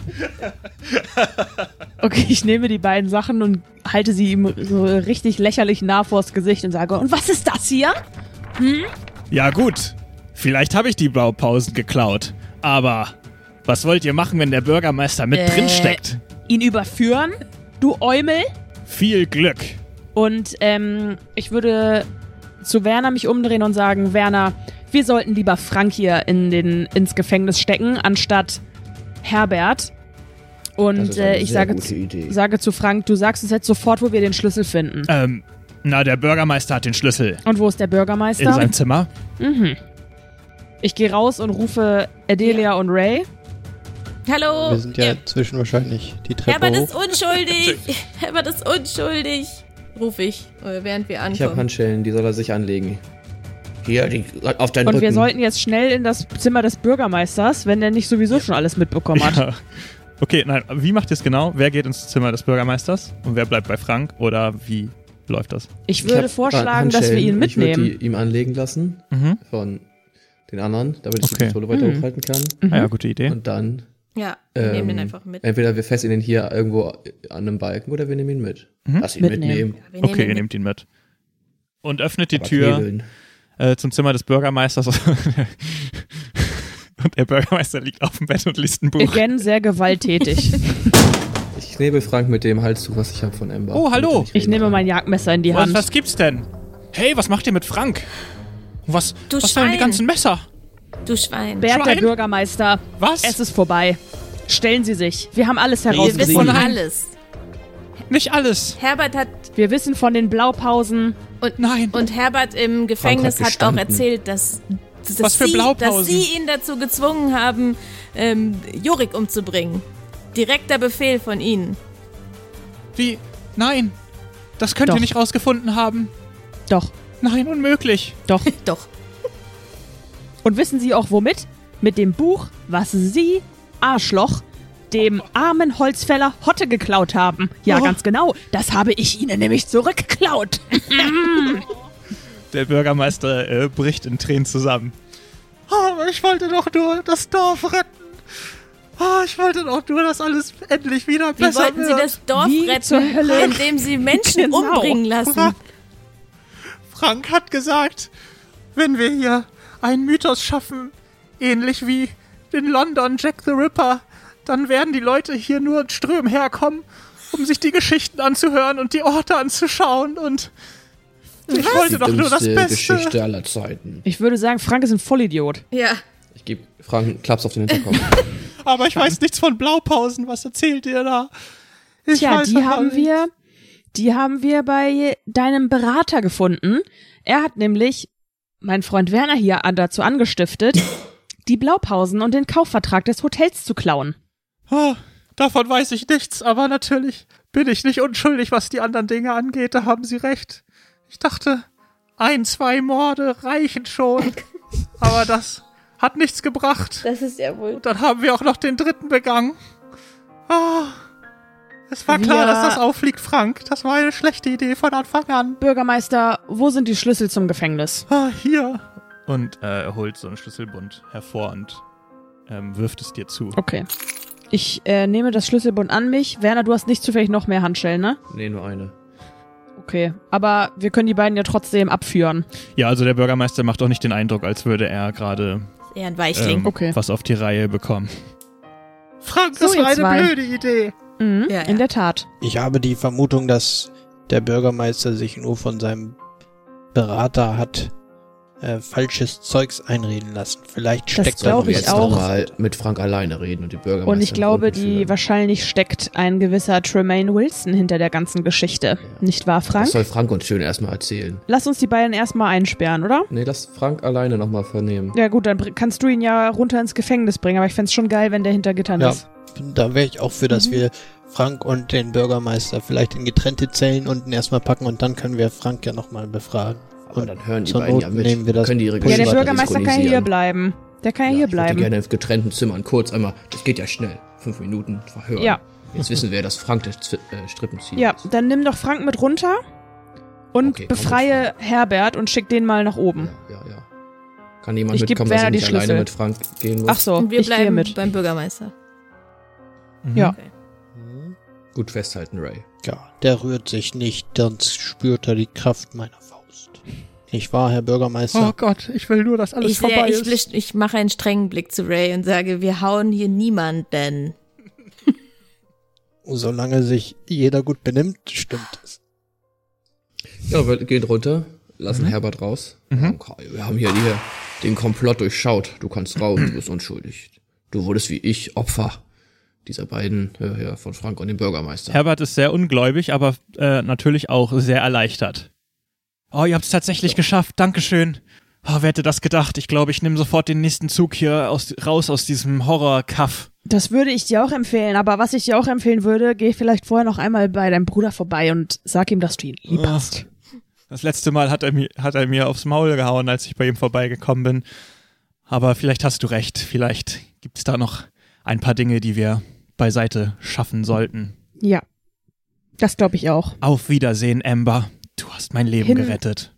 Okay, ich nehme die beiden Sachen und halte sie ihm so richtig lächerlich nah vors Gesicht und sage, und was ist das hier? Ja gut, vielleicht habe ich die Blaupausen geklaut. Aber was wollt ihr machen, wenn der Bürgermeister mit Äh. drin steckt? Ihn überführen, du Eumel? Viel Glück. Und ähm, ich würde zu Werner mich umdrehen und sagen, Werner, wir sollten lieber Frank hier in den, ins Gefängnis stecken, anstatt Herbert. Das Und ist eine äh, ich sehr sage, gute Idee. sage zu Frank, du sagst uns jetzt sofort, wo wir den Schlüssel finden. Ähm, na, der Bürgermeister hat den Schlüssel Und wo ist der in Bürgermeister? seinem Zimmer. Ich gehe raus und rufe Adelia und Ray. Hallo. Wir sind ja Ja, inzwischen wahrscheinlich die Treppe Herbert ist hoch. unschuldig. Herbert ist unschuldig. Ruf ich, äh, während wir Ich habe ankommen. Handschellen, die soll er sich anlegen. Hier, die, auf deinen Und Rücken. wir sollten jetzt schnell in das Zimmer des Bürgermeisters, wenn der nicht sowieso schon alles mitbekommen hat. Ja. Okay, nein, wie macht ihr es genau? Wer geht ins Zimmer des Bürgermeisters und wer bleibt bei Frank? Oder wie läuft das? Ich Ich würde hab vorschlagen, dass wir Handschellen. ihn Ich würde mitnehmen. die ihm anlegen lassen Mhm. von den anderen, damit ich Okay. die Pistole weiter Mhm. hochhalten kann. Ah ja, gute Idee. Und dann Ja, wir ähm, nehmen den einfach mit. entweder wir fesseln ihn hier irgendwo an einem Balken oder wir nehmen ihn mit. Mhm. Lass ihn Mitnehmen. mitnehmen. Wir nehmen Okay, ihn ihr mit. nehmt ihn mit. Und öffnet die Aber Tür knebeln. äh, zum Zimmer des Bürgermeisters. Und der Bürgermeister liegt auf dem Bett und liest ein Buch. Again, sehr gewalttätig. Ich knebel Frank mit dem Halstuch, was ich habe von Ember. Oh, hallo. damit er nicht Ich reden nehme kann. mein Jagdmesser in die Was, Hand. was gibt's denn? Hey, was macht ihr mit Frank? Was, Du was sollen die Schwein. ganzen Messer? Du Schwein. Bert, der Schwein? Bürgermeister, Was? es ist vorbei. Stellen Sie sich. Wir haben alles Wir herausgefunden. wissen nein. alles. Nicht alles. Herbert hat Wir wissen von den Blaupausen. und, Nein. und Herbert im Gefängnis Frank hat, hat auch gestanden. erzählt, dass, dass, Was für sie, Blaupausen? dass sie ihn dazu gezwungen haben, ähm, Jorik umzubringen. Direkter Befehl von ihnen. Wie? Nein. Das könnt Doch. ihr nicht rausgefunden haben. Doch, Nein, unmöglich. doch. Doch. Und wissen Sie auch womit? Mit dem Buch, was Sie, Arschloch, dem armen Holzfäller Hotte geklaut haben. Ja, Oh. ganz genau. Das habe ich Ihnen nämlich zurückgeklaut. Der Bürgermeister äh, bricht in Tränen zusammen. Aber ich wollte doch nur das Dorf retten. Oh, ich wollte doch nur, dass alles endlich wieder Wie besser wollten sie wird. das Dorf Wie zur retten, Hölle? indem sie Menschen Genau. umbringen lassen? Frank, Frank hat gesagt, wenn wir hier einen Mythos schaffen, ähnlich wie in London Jack the Ripper, dann werden die Leute hier nur in Strömen herkommen, um sich die Geschichten anzuhören und die Orte anzuschauen und Ich wollte doch nur das dümmste Beste. Geschichte aller Zeiten. Ich würde sagen, Frank ist ein Vollidiot. Ja. Ich gebe Frank einen Klaps auf den Hinterkopf. Aber ich weiß nichts von Blaupausen. Was erzählt ihr da? Ich Tja, weiß die doch haben nicht. wir, die haben wir bei deinem Berater gefunden. Er hat nämlich meinen Freund Werner hier an, dazu angestiftet, die Blaupausen und den Kaufvertrag des Hotels zu klauen. Oh, davon weiß ich nichts, aber natürlich bin ich nicht unschuldig, was die anderen Dinge angeht. Da haben Sie recht. Ich dachte, ein, zwei Morde reichen schon. Aber das hat nichts gebracht. Das ist ja wohl. Und dann haben wir auch noch den dritten begangen. Oh, es war klar, Wir- dass das auffliegt, Frank. Das war eine schlechte Idee von Anfang an. Bürgermeister, wo sind die Schlüssel zum Gefängnis? Ah, hier. Und äh, er holt so einen Schlüsselbund hervor und ähm, wirft es dir zu. Okay. Ich äh, nehme das Schlüsselbund an mich. Werner, du hast nicht zufällig noch mehr Handschellen, ne? Nee, nur eine. Okay. Aber wir können die beiden ja trotzdem abführen. Ja, also der Bürgermeister macht auch nicht den Eindruck, als würde er gerade Eher ein Weichling. ähm, Okay. was auf die Reihe bekommen. Frank, So, das war ihr eine zwei. blöde Idee. Mhm, Ja, ja. in der Tat. Ich habe die Vermutung, dass der Bürgermeister sich nur von seinem Berater hat äh, falsches Zeugs einreden lassen. Vielleicht Das steckt glaub da noch ich jetzt was auch. drin. mal mit Frank alleine reden und die Bürgermeister Und ich glaube, unten die führen. wahrscheinlich steckt ein gewisser Tremaine Wilson hinter der ganzen Geschichte. Nicht wahr, Frank? Das soll Frank uns schön erstmal erzählen. Lass uns die beiden erstmal einsperren, oder? Nee, lass Frank alleine nochmal vernehmen. Ja gut, dann br- kannst du ihn ja runter ins Gefängnis bringen, aber ich fänd's schon geil, wenn der hinter Gittern Ja. ist. Da wäre ich auch für, dass Mhm. wir Frank und den Bürgermeister vielleicht in getrennte Zellen unten erstmal packen und dann können wir Frank ja nochmal befragen. Aber Und dann hören die zur beiden Not ja mit. nehmen wir das Können die ihre Ja, der Geschichte Bürgermeister kann synchronisieren. hier bleiben. Der kann ja, hier Ich würde bleiben. gerne in getrennten Zimmern kurz einmal, das geht ja schnell, fünf Minuten verhören. Ja. Jetzt wissen wir, dass Frank der Z äh, Strippenzieher Ja, ist. dann nimm doch Frank mit runter und Okay, komm befreie Herbert und schick den mal nach oben. Ja, ja, ja. Kann jemand Ich geb mitkommen, dass Werner ich die nicht alleine Schlüssel. mit Frank gehen muss? Ach so, Und wir ich gehe bleiben mit. beim Bürgermeister. Mhm. Ja. Okay. Gut festhalten, Ray. Ja, der rührt sich nicht, sonst spürt er die Kraft meiner Faust. Nicht wahr, Herr Bürgermeister? Oh Gott, ich will nur, dass alles Ich, sehe, vorbei ich, ist. blisch- ich mache einen strengen Blick zu Ray und sage, wir hauen hier niemanden. Solange sich jeder gut benimmt, stimmt es. Ja, wir gehen runter, lassen Herbert raus. Mhm. Okay, wir haben hier die, den Komplott durchschaut. Du kannst raus, du bist unschuldig. Du wurdest wie ich Opfer dieser beiden, ja, ja, von Frank und dem Bürgermeister. Herbert ist sehr ungläubig, aber äh, natürlich auch sehr erleichtert. Oh, ihr habt es tatsächlich geschafft. Dankeschön. Oh, wer hätte das gedacht? Ich glaube, ich nehme sofort den nächsten Zug hier aus, raus aus diesem Horror-Kaff. Das würde ich dir auch empfehlen, aber was ich dir auch empfehlen würde, geh vielleicht vorher noch einmal bei deinem Bruder vorbei und sag ihm, dass du ihn lieb Ah. hast. Das letzte Mal hat er, mir, hat er mir aufs Maul gehauen, als ich bei ihm vorbeigekommen bin. Aber vielleicht hast du recht. Vielleicht gibt es da noch ein paar Dinge, die wir beiseite schaffen sollten. Ja, das glaube ich auch. Auf Wiedersehen, Amber. Du hast mein Leben Hin- gerettet.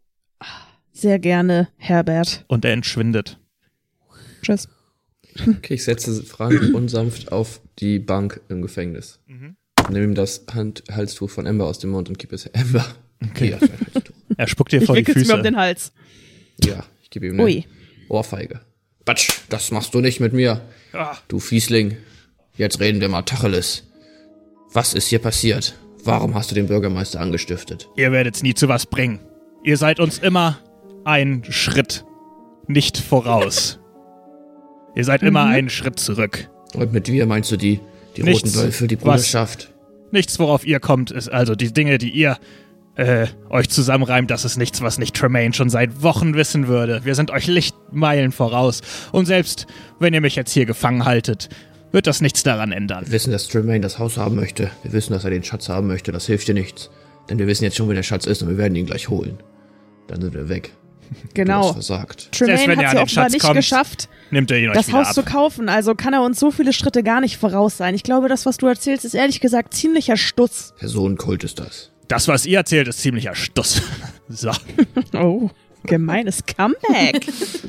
Sehr gerne, Herbert. Und er entschwindet. Tschüss. Okay, ich setze Frank unsanft auf die Bank im Gefängnis. Mhm. Nehme ihm das Hand Halstuch von Amber aus dem Mund und gebe es Amber. Okay. Ja, sein Halstuch. Er spuckt dir Ich vor die wickel's mir um Füße. den Hals. Ja, ich gebe ihm eine Ui. Ohrfeige. Batsch, das machst du nicht mit mir. Ah. Du Fiesling. Jetzt reden wir mal Tacheles. Was ist hier passiert? Warum hast du den Bürgermeister angestiftet? Ihr werdet's nie zu was bringen. Ihr seid uns immer ein Schritt nicht voraus. Ihr seid immer einen Schritt zurück. Und mit wir meinst du die, die Nichts. roten Wölfe, die Was? Bruderschaft? Nichts, worauf ihr kommt, ist also die Dinge, die ihr äh, euch zusammenreimt, das ist nichts, was nicht Tremaine schon seit Wochen wissen würde. Wir sind euch Lichtmeilen voraus. Und selbst wenn ihr mich jetzt hier gefangen haltet, wird das nichts daran ändern. Wir wissen, dass Tremaine das Haus haben möchte. Wir wissen, dass er den Schatz haben möchte. Das hilft dir nichts. Denn wir wissen jetzt schon, wo der Schatz ist und wir werden ihn gleich holen. Dann sind wir weg. Du hast Genau. versagt. Selbst Tremaine wenn ihr hat an ja den offenbar Schatz nicht kommt, geschafft, Nehmt ihr ihn euch das wieder Haus ab. zu kaufen. Also kann er uns so viele Schritte gar nicht voraus sein. Ich glaube, das, was du erzählst, ist ehrlich gesagt ziemlicher Stuss. Personenkult ist das. Das, was ihr erzählt, ist ziemlicher Stuss. So. Oh, gemeines Comeback.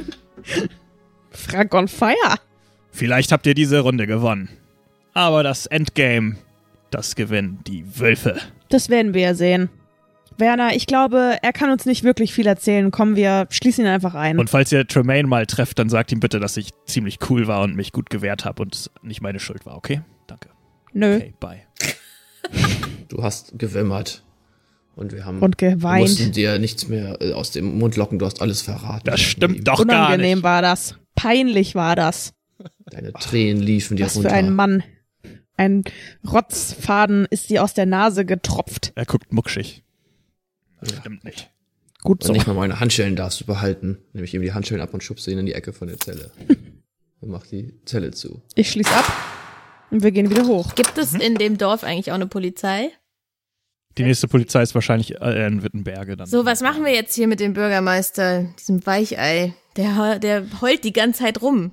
Frank on fire. Vielleicht habt ihr diese Runde gewonnen. Aber das Endgame, das gewinnen die Wölfe. Das werden wir ja sehen. Werner, ich glaube, er kann uns nicht wirklich viel erzählen. Kommen wir, schließen ihn einfach ein. Und falls ihr Tremaine mal trefft, dann sagt ihm bitte, dass ich ziemlich cool war und mich gut gewehrt habe und es nicht meine Schuld war, okay? Danke. Nö. Okay, bye. Du hast gewimmert. Und wir haben Und geweint. Wir mussten dir nichts mehr äh, aus dem Mund locken, du hast alles verraten. Das stimmt doch gar Unangenehm nicht. war das. Peinlich war das. Deine Tränen liefen dir Was runter. für ein Mann. Ein Rotzfaden ist dir aus der Nase getropft. Er guckt muckschig. Das Ja. stimmt nicht. Gut Und so. nicht mal meine Handschellen darfst du behalten. Nämlich ihm die Handschellen ab und schubst ihn in die Ecke von der Zelle. Und mach die Zelle zu. Ich schließ ab und wir gehen wieder hoch. Gibt es in dem Dorf eigentlich auch eine Polizei? Die nächste Polizei ist wahrscheinlich äh, in Wittenberge dann. So, was machen wir jetzt hier mit dem Bürgermeister, diesem Weichei? Der, der heult die ganze Zeit rum.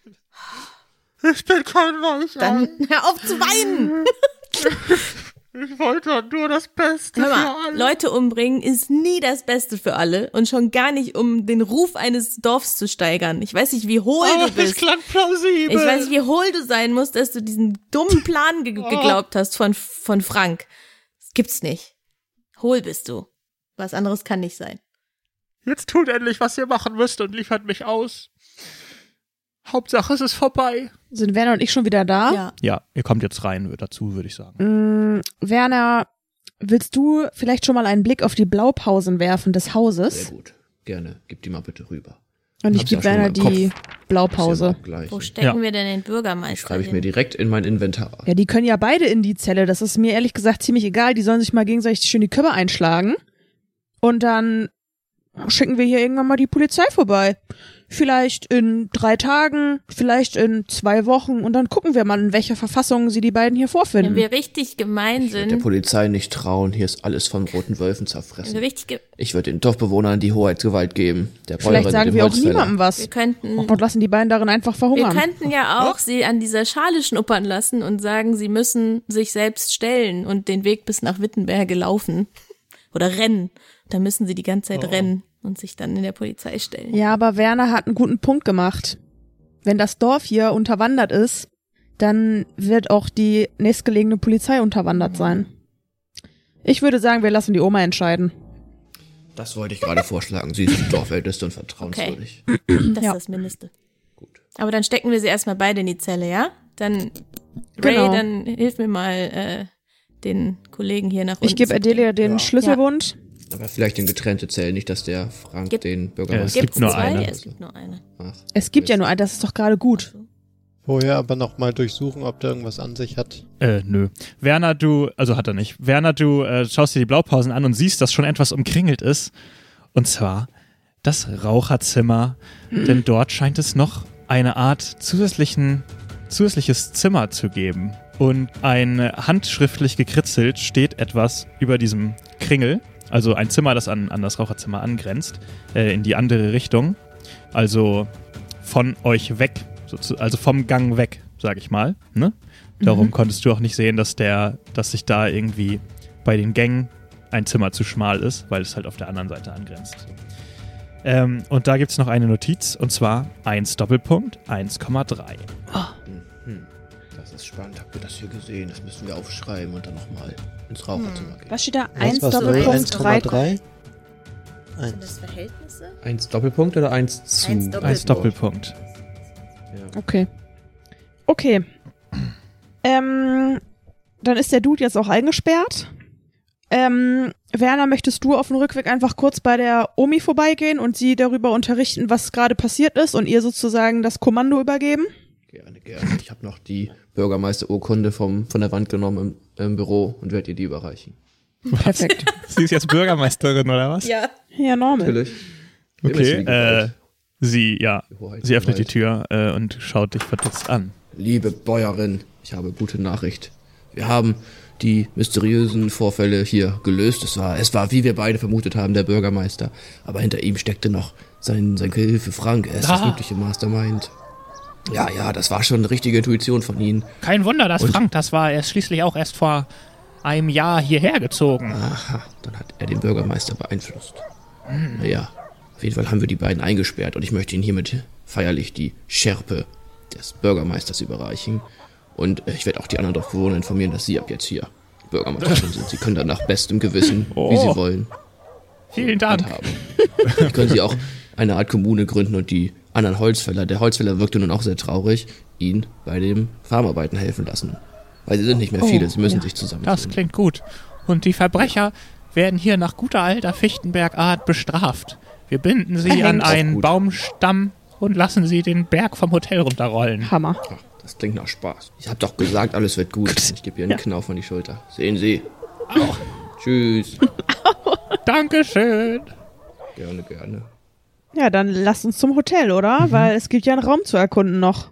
Ich bin kein Weichei. Dann hör auf zu weinen. Ich wollte nur das Beste Hör für mal, alle. Leute umbringen ist nie das Beste für alle und schon gar nicht, um den Ruf eines Dorfs zu steigern. Ich weiß nicht, wie hohl Aber du bist. das klang plausibel. Ich weiß nicht, wie hohl du sein musst, dass du diesen dummen Plan ge geglaubt hast von, von Frank. Das gibt's nicht. Hohl bist du. Was anderes kann nicht sein. Jetzt tut endlich, was ihr machen müsst und liefert mich aus. Hauptsache, es ist vorbei. Sind Werner und ich schon wieder da? Ja. Ja, ihr kommt jetzt rein dazu, würde ich sagen. Mm, Werner, willst du vielleicht schon mal einen Blick auf die Blaupausen werfen des Hauses? Sehr gut. Gerne. Gib die mal bitte rüber. Und ich Hab's ja gebe schon Werner mal im die Kopf. Blaupause. Wo stecken Ja. wir denn den Die Bürgermeister schreibe ich mir hin? direkt in mein Inventar. Ja, die können ja beide in die Zelle. Das ist mir ehrlich gesagt ziemlich egal. Die sollen sich mal gegenseitig schön die Köpfe einschlagen. Und dann schicken wir hier irgendwann mal die Polizei vorbei. Vielleicht in drei Tagen, vielleicht in zwei Wochen. Und dann gucken wir mal, in welcher Verfassung sie die beiden hier Wenn vorfinden. wir richtig gemein Ich würde der sind, Polizei nicht trauen. Hier ist alles von roten Wölfen wenn zerfressen. wir richtig, ge Ich würde den Dorfbewohnern die Hoheitsgewalt geben. Der Vielleicht Bäuerin sagen und dem wir auch Holzfäller. niemandem wir was. könnten, Und lassen die beiden darin einfach wir verhungern. könnten ja auch sie an dieser Schale schnuppern lassen und sagen, sie müssen sich selbst stellen und den Weg bis nach Wittenberge laufen. Oder rennen. Da müssen sie die ganze Zeit rennen und sich dann in der Polizei stellen. Ja, aber Werner hat einen guten Punkt gemacht. Wenn das Dorf hier unterwandert ist, dann wird auch die nächstgelegene Polizei unterwandert sein. Ich würde sagen, wir lassen die Oma entscheiden. Das wollte ich gerade vorschlagen. Sie ist die Dorfälteste und vertrauenswürdig. Das Ja. ist das Mindeste. Gut. Aber dann stecken wir sie erstmal beide in die Zelle, ja? Dann, Ray, Genau. dann hilf mir mal, äh, den Kollegen hier nach unten Ich gebe zu Adelia bringen. den Ja. Schlüsselbund. Aber vielleicht in getrennte Zellen, nicht, dass der Frank Gibt- den Ja, es Bürgermeister... gibt Gibt's nur zwei? eine. Es gibt nur eine. Ach, Es gibt ja nur einen, das ist doch gerade gut. Vorher aber nochmal durchsuchen, ob der irgendwas an sich hat. Äh, nö. Werner, du, also hat er nicht. Werner, du äh, schaust dir die Blaupausen an und siehst, dass schon etwas umkringelt ist. Und zwar das Raucherzimmer. Denn dort scheint es noch eine Art zusätzlichen, zusätzliches Zimmer zu geben. Und ein handschriftlich gekritzelt steht etwas über diesem Kringel. Also ein Zimmer, das an, an das Raucherzimmer angrenzt. Äh, in die andere Richtung. Also von euch weg. So, also vom Gang weg, sag ich mal. Ne? Darum Mhm. konntest du auch nicht sehen, dass der, dass sich da irgendwie bei den Gängen ein Zimmer zu schmal ist, weil es halt auf der anderen Seite angrenzt. Ähm, und da gibt es noch eine Notiz, und zwar eins Doppelpunkt eins Komma drei. Hm, das ist spannend. Habt ihr das hier gesehen? Das müssen wir aufschreiben und dann nochmal ins Raucherzimmer gehen. Was steht da? Was, eins was, Doppelpunkt eins Komma drei. drei? Sind das Verhältnisse? Eins Doppelpunkt oder eins zu? Eins Doppelpunkt. Eins Doppelpunkt. Ja. Okay. Okay. Ähm, dann ist der Dude jetzt auch eingesperrt. Ähm, Werner, möchtest du auf dem Rückweg einfach kurz bei der Omi vorbeigehen und sie darüber unterrichten, was gerade passiert ist und ihr sozusagen das Kommando übergeben? Gerne, gerne. Ich habe noch die Bürgermeisterurkunde vom, von der Wand genommen im, im Büro und werde ihr die überreichen. Perfekt. Sie ist jetzt Bürgermeisterin, oder was? Ja. Ja, normal. Natürlich. Okay, Immer äh, ist sie, ja, die Hoheit sie öffnet die Gewalt. Tür äh, und schaut dich verdutzt an. Liebe Bäuerin, ich habe gute Nachricht. Wir haben die mysteriösen Vorfälle hier gelöst. Es war, es war, wie wir beide vermutet haben, der Bürgermeister. Aber hinter ihm steckte noch sein, sein Gehilfe Frank. Er ist das Ah. wirkliche Mastermind. Ja, ja, das war schon eine richtige Intuition von Ihnen. Kein Wunder, dass Und- Frank das war. Er ist schließlich auch erst vor einem Jahr hierher gezogen. Aha, dann hat er den Bürgermeister beeinflusst. Naja, auf jeden Fall haben wir die beiden eingesperrt und ich möchte Ihnen hiermit feierlich die Schärpe des Bürgermeisters überreichen. Und äh, ich werde auch die anderen Dorfbewohner informieren, dass Sie ab jetzt hier Bürgermeisterin sind. Sie können dann nach bestem Gewissen, wie Oh. Sie wollen, Vielen Dank. handhaben. Dann können Sie auch eine Art Kommune gründen und die anderen Holzfäller, der Holzfäller wirkte nun auch sehr traurig, ihn bei den Farmarbeiten helfen lassen. Weil sie sind nicht mehr viele, sie müssen ja. sich zusammen. Das klingt gut. Und die Verbrecher werden hier nach guter alter Fichtenbergart bestraft. Wir binden sie an einen Baumstamm und lassen sie den Berg vom Hotel runterrollen. Hammer. Ach, das klingt nach Spaß. Ich hab doch gesagt, alles wird gut. Ich gebe ihr einen ja. Knauf an die Schulter. Sehen Sie. Au. Tschüss. Dankeschön. Gerne, gerne. Ja, dann lasst uns zum Hotel, oder? Mhm. Weil es gilt ja einen Raum zu erkunden noch.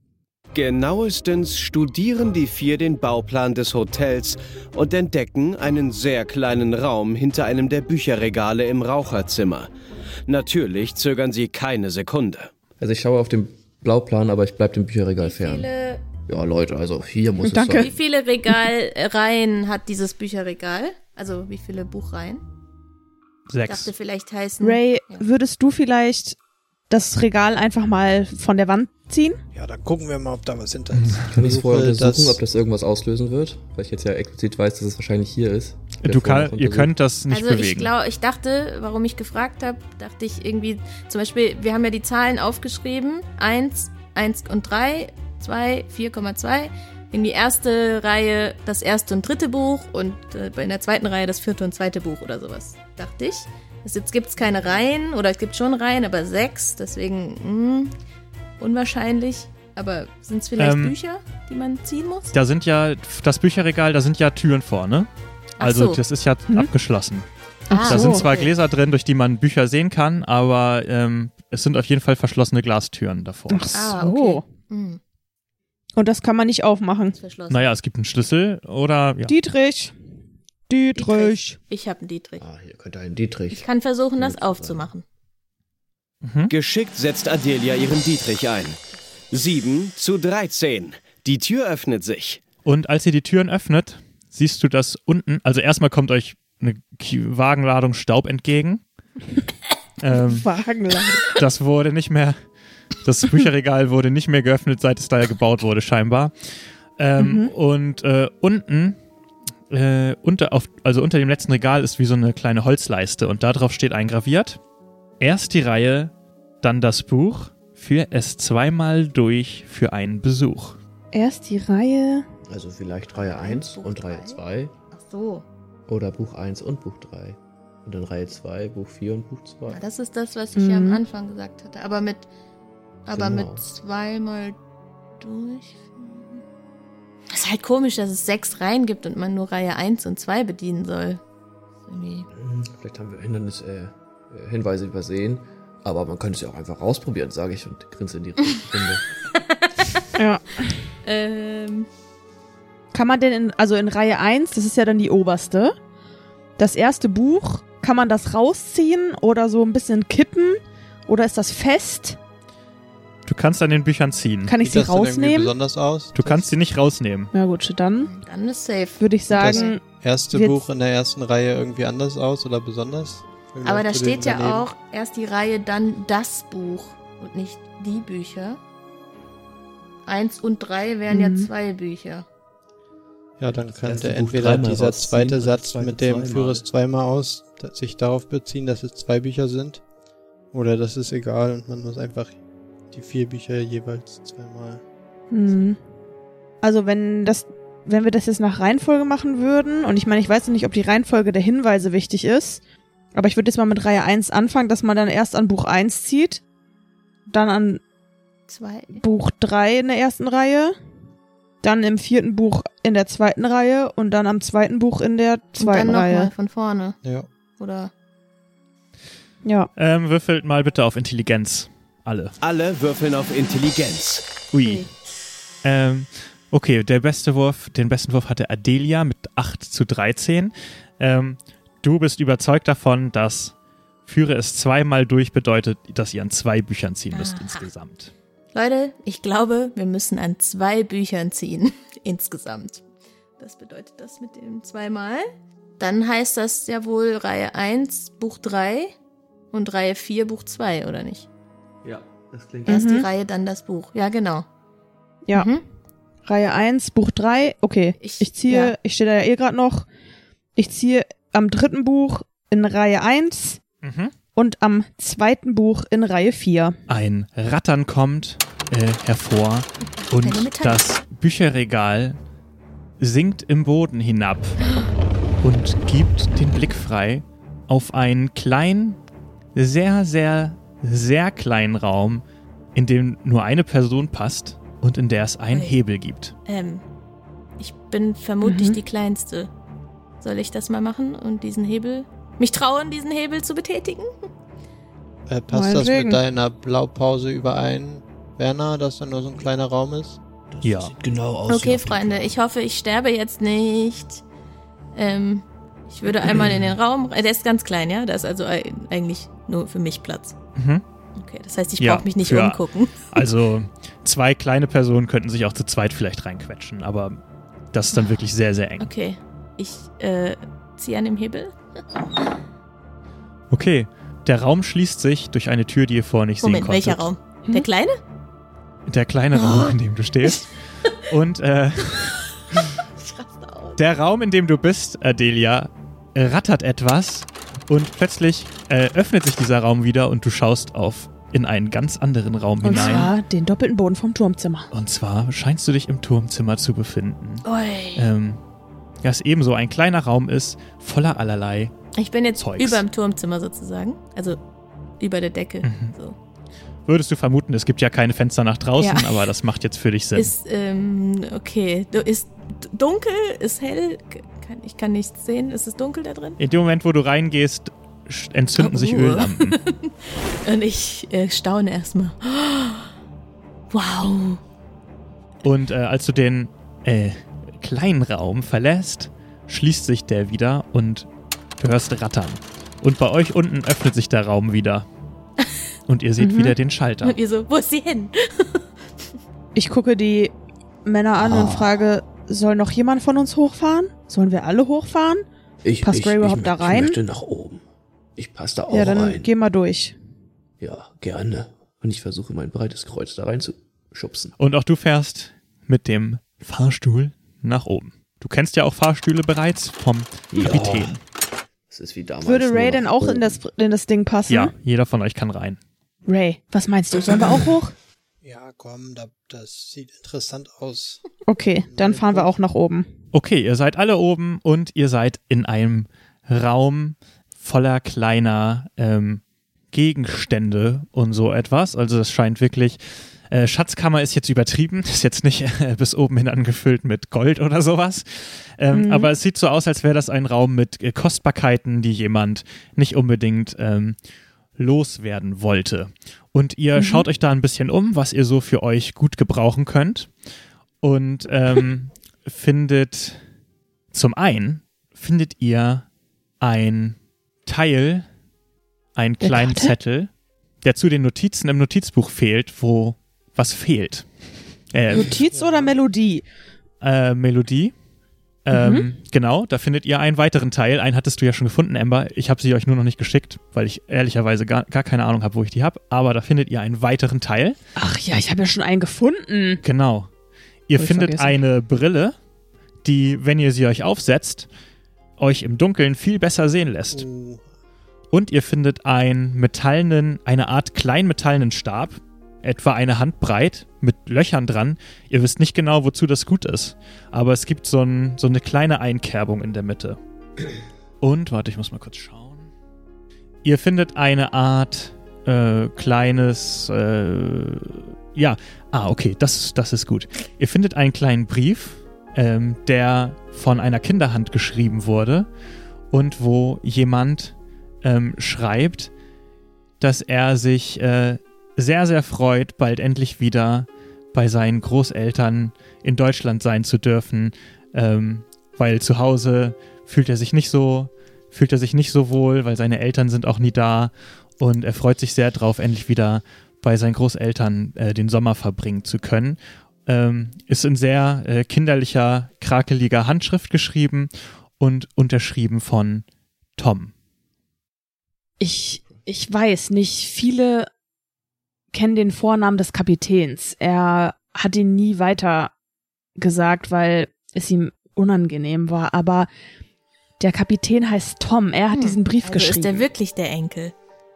Genauestens studieren die vier den Bauplan des Hotels und entdecken einen sehr kleinen Raum hinter einem der Bücherregale im Raucherzimmer. Natürlich zögern sie keine Sekunde. Also ich schaue auf den Blauplan, aber ich bleibe dem Bücherregal fern. Viele Ja, Leute, also hier muss Danke. es sein. Wie viele Regalreihen hat dieses Bücherregal? Also wie viele Buchreihen? Ich Sechs. dachte, vielleicht heißen... Ray, ja. würdest du vielleicht das Regal einfach mal von der Wand ziehen? Ja, dann gucken wir mal, ob da was hinter ist. Kann ich vorher Versuche, untersuchen, das- ob das irgendwas auslösen wird? Weil ich jetzt ja explizit weiß, dass es wahrscheinlich hier ist. Ich Du hab vorher kann, noch ihr untersucht. könnt das nicht Also bewegen. ich glaube, ich dachte, warum ich gefragt habe, dachte ich irgendwie, zum Beispiel, wir haben ja die Zahlen aufgeschrieben, eins, eins und drei, zwei, vier Komma zwei. In die erste Reihe das erste und dritte Buch und äh, in der zweiten Reihe das vierte und zweite Buch oder sowas, dachte ich. Also jetzt gibt es keine Reihen, oder es gibt schon Reihen, aber sechs, deswegen mh, unwahrscheinlich. Aber sind es vielleicht Ähm, Bücher, die man ziehen muss? Da sind ja, das Bücherregal, da sind ja Türen vorne. Ach Also so. das ist ja Mhm. abgeschlossen. Ah, Da sind so, zwar okay. Gläser drin, durch die man Bücher sehen kann, aber ähm, es sind auf jeden Fall verschlossene Glastüren davor. Ach so. Ah, okay. Hm, Und das kann man nicht aufmachen. ist verschlossen. Naja, es gibt einen Schlüssel oder ja. Dietrich. Dietrich. Ich habe einen Dietrich. Ah, hier könnte ein Dietrich. Ich kann versuchen, das Ja, aufzumachen. Mhm. Geschickt setzt Adelia ihren Dietrich ein. sieben zu dreizehn. Die Tür öffnet sich. Und als ihr die Türen öffnet, siehst du, dass unten, also erstmal kommt euch eine Ki- Wagenladung Staub entgegen. ähm, Wagenladung. das wurde nicht mehr, das Bücherregal wurde nicht mehr geöffnet, seit es da gebaut wurde, scheinbar. Ähm, Mhm. Und äh, unten, äh, unter, auf, also unter dem letzten Regal ist wie so eine kleine Holzleiste und darauf steht eingraviert: Erst die Reihe, dann das Buch, führ es zweimal durch für einen Besuch. Erst die Reihe. Also vielleicht Reihe eins Buch und Reihe drei? zwei. Ach so. Oder Buch eins und Buch drei. Und dann Reihe zwei, Buch vier und Buch zwei. Ja, das ist das, was ich Mhm. ja am Anfang gesagt hatte. Aber mit, aber Genau. mit zweimal durch. Das ist halt komisch, dass es sechs Reihen gibt und man nur Reihe eins und zwei bedienen soll. Irgendwie. Hm, Vielleicht haben wir Hindernis, äh, äh, Hinweise übersehen. Aber man könnte es ja auch einfach ausprobieren, sage ich und grinse in die Runde. Ja. Ähm, Kann man denn in, also in Reihe eins, das ist ja dann die oberste, das erste Buch, kann man das rausziehen oder so ein bisschen kippen? Oder ist das fest? Du kannst an den Büchern ziehen. Kann ich Sieht sie das denn irgendwie rausnehmen? besonders aus? Du kannst sie nicht rausnehmen. Na gut, dann dann ist safe. würde ich sagen, Das erste Jetzt- Buch in der ersten Reihe irgendwie anders aus oder besonders? Irgendwie Aber da zu dem steht ja daneben? auch erst die Reihe, dann das Buch und nicht die Bücher. Eins und drei wären ja Mhm. zwei Bücher. Ja, dann erste könnte Buch entweder dreimal dieser rausziehen, zweite das Satz zweite mit dem zweimal. führe es zweimal aus, dass sich darauf beziehen, dass es zwei Bücher sind. Oder das ist egal und man muss einfach die vier Bücher jeweils zweimal. hm. also wenn das, wenn wir das jetzt nach Reihenfolge machen würden, und ich meine, ich weiß nicht, ob die Reihenfolge der Hinweise wichtig ist, aber ich würde jetzt mal mit Reihe eins anfangen, dass man dann erst an Buch eins zieht, dann an Zwei. Buch drei in der ersten Reihe, dann im vierten Buch in der zweiten Reihe und dann am zweiten Buch in der Und zweiten dann nochmal Reihe. von vorne. Ja. Oder? Ja. Ähm, würfelt mal bitte auf Intelligenz. Alle. Alle würfeln auf Intelligenz. Ui. Ähm, okay, der beste Wurf, den besten Wurf hatte Adelia mit acht zu dreizehn. Ähm, du bist überzeugt davon, dass führe es zweimal durch bedeutet, dass ihr an zwei Büchern ziehen müsst Aha. insgesamt. Leute, ich glaube, wir müssen an zwei Büchern ziehen. Insgesamt. Das bedeutet das mit dem zweimal. Dann heißt das ja wohl Reihe eins, Buch drei und Reihe vier, Buch zwei, oder nicht? Ja, das klingt Erst die Mhm. Reihe, dann das Buch. Ja, genau. Ja. Mhm. Reihe eins, Buch drei, okay. Ich- Ich, ziehe, ja. ich stehe da ja eh gerade noch, ich ziehe am dritten Buch in Reihe eins Mhm. und am zweiten Buch in Reihe vier. Ein Rattern kommt äh, hervor und Eine Metall- das Bücherregal sinkt im Boden hinab. und gibt den Blick frei auf einen kleinen, sehr, sehr, sehr kleinen Raum, in dem nur eine Person passt und in der es einen Ui. Hebel gibt. Ähm, ich bin vermutlich Mhm. die Kleinste. Soll ich das mal machen und diesen Hebel, mich trauen, diesen Hebel zu betätigen? Äh, passt das Meinetwegen. mit deiner Blaupause überein, Werner, dass da nur so ein kleiner Raum ist? Das Ja. sieht genau aus. wie Okay, auf dem Freunde, Plan. ich hoffe, ich sterbe jetzt nicht. Ähm, ich würde einmal in den Raum, äh, der ist ganz klein, ja? Da ist also ei- eigentlich nur für mich Platz. Mhm. Okay, das heißt, ich Ja, brauche mich nicht für- umgucken. Also zwei kleine Personen könnten sich auch zu zweit vielleicht reinquetschen, aber das ist dann wirklich sehr, sehr eng. Okay, ich äh, ziehe an dem Hebel. Okay, der Raum schließt sich durch eine Tür, die ihr vorher nicht Moment, sehen konntet. welcher Raum? Der kleine? Der kleine Raum, in dem du stehst. Und äh, Ich raste aus. der Raum, in dem du bist, Adelia, rattert etwas und plötzlich äh, öffnet sich dieser Raum wieder und du schaust auf in einen ganz anderen Raum Und hinein. zwar den doppelten Boden vom Turmzimmer. Und zwar scheinst du dich im Turmzimmer zu befinden. Ui. Ähm, das ebenso ein kleiner Raum ist, voller allerlei. Ich bin jetzt Zeugs. über dem Turmzimmer sozusagen. Also über der Decke. Mhm. So. Würdest du vermuten, es gibt ja keine Fenster nach draußen, Ja. aber das macht jetzt für dich Sinn. Ist, ähm, okay. Du- Ist d- dunkel, ist hell. K- Kann, ich kann nichts sehen. Ist es dunkel da drin? In dem Moment, wo du reingehst, sch- entzünden Oh, sich uh. Öllampen. Und ich äh, staune erstmal. Wow. Und äh, als du den äh, kleinen Raum verlässt, schließt sich der wieder und du hörst Rattern. Und bei euch unten öffnet sich der Raum wieder. Und ihr seht Mhm. wieder den Schalter. Und ihr so, wo ist sie hin? Ich gucke die Männer an Ah. und frage, soll noch jemand von uns hochfahren? Sollen wir alle hochfahren? Ich, Passt ich, Gray überhaupt ich, da Ich rein? möchte nach oben. Ich passe da auch Ja, dann rein. geh mal durch. Ja, gerne. Und ich versuche mein breites Kreuz da rein zu schubsen. Und auch du fährst mit dem Fahrstuhl nach oben. Du kennst ja auch Fahrstühle bereits vom Kapitän. Das ist wie damals. Würde nur Ray noch denn auch in oben. das, in das Ding passen? Ja, jeder von euch kann rein. Ray, was meinst du? Sollen wir auch hoch? Ja, komm, da, das sieht interessant aus. Okay, dann fahren wir auch nach oben. Okay, ihr seid alle oben und ihr seid in einem Raum voller kleiner ähm, Gegenstände und so etwas. Also das scheint wirklich, äh, Schatzkammer ist jetzt übertrieben, ist jetzt nicht äh, bis oben hin angefüllt mit Gold oder sowas. Ähm, Mhm. Aber es sieht so aus, als wäre das ein Raum mit äh, Kostbarkeiten, die jemand nicht unbedingt ähm, loswerden wollte. Und ihr Mhm. schaut euch da ein bisschen um, was ihr so für euch gut gebrauchen könnt. Und ähm, findet zum einen, findet ihr ein Teil, einen Der kleinen Karte? Zettel, der zu den Notizen im Notizbuch fehlt, wo was fehlt. Äh, Notiz oder Melodie? äh, Melodie. Ähm, Genau, da findet ihr einen weiteren Teil. Einen hattest du ja schon gefunden, Amber. Ich habe sie euch nur noch nicht geschickt, weil ich ehrlicherweise gar, gar keine Ahnung habe, wo ich die habe. Aber da findet ihr einen weiteren Teil. Ach ja, ich habe ja schon einen gefunden. Genau. Ihr Hab ich findet vergessen. eine Brille, die, wenn ihr sie euch aufsetzt, euch im Dunkeln viel besser sehen lässt. Uh, Und ihr findet einen metallenen, eine Art kleinen metallenen Stab, etwa eine Hand breit, mit Löchern dran. Ihr wisst nicht genau, wozu das gut ist. Aber es gibt so, ein, so eine kleine Einkerbung in der Mitte. Und, warte, ich muss mal kurz schauen. Ihr findet eine Art äh, kleines, äh, ja, ah, okay, das, das ist gut. Ihr findet einen kleinen Brief, ähm, der von einer Kinderhand geschrieben wurde und wo jemand ähm, schreibt, dass er sich äh, sehr, sehr freut, bald endlich wieder bei seinen Großeltern in Deutschland sein zu dürfen, ähm, weil zu Hause fühlt er sich nicht so, fühlt er sich nicht so wohl, weil seine Eltern sind auch nie da und er freut sich sehr drauf, endlich wieder bei seinen Großeltern äh, den Sommer verbringen zu können. Ähm, ist in sehr äh, kinderlicher, krakeliger Handschrift geschrieben und unterschrieben von Tom. Ich, ich weiß nicht, viele kennen den Vornamen des Kapitäns. Er hat ihn nie weiter gesagt, weil es ihm unangenehm war. Aber der Kapitän heißt Tom. Er hat Hm, diesen Brief also geschrieben. ist der wirklich der Enkel?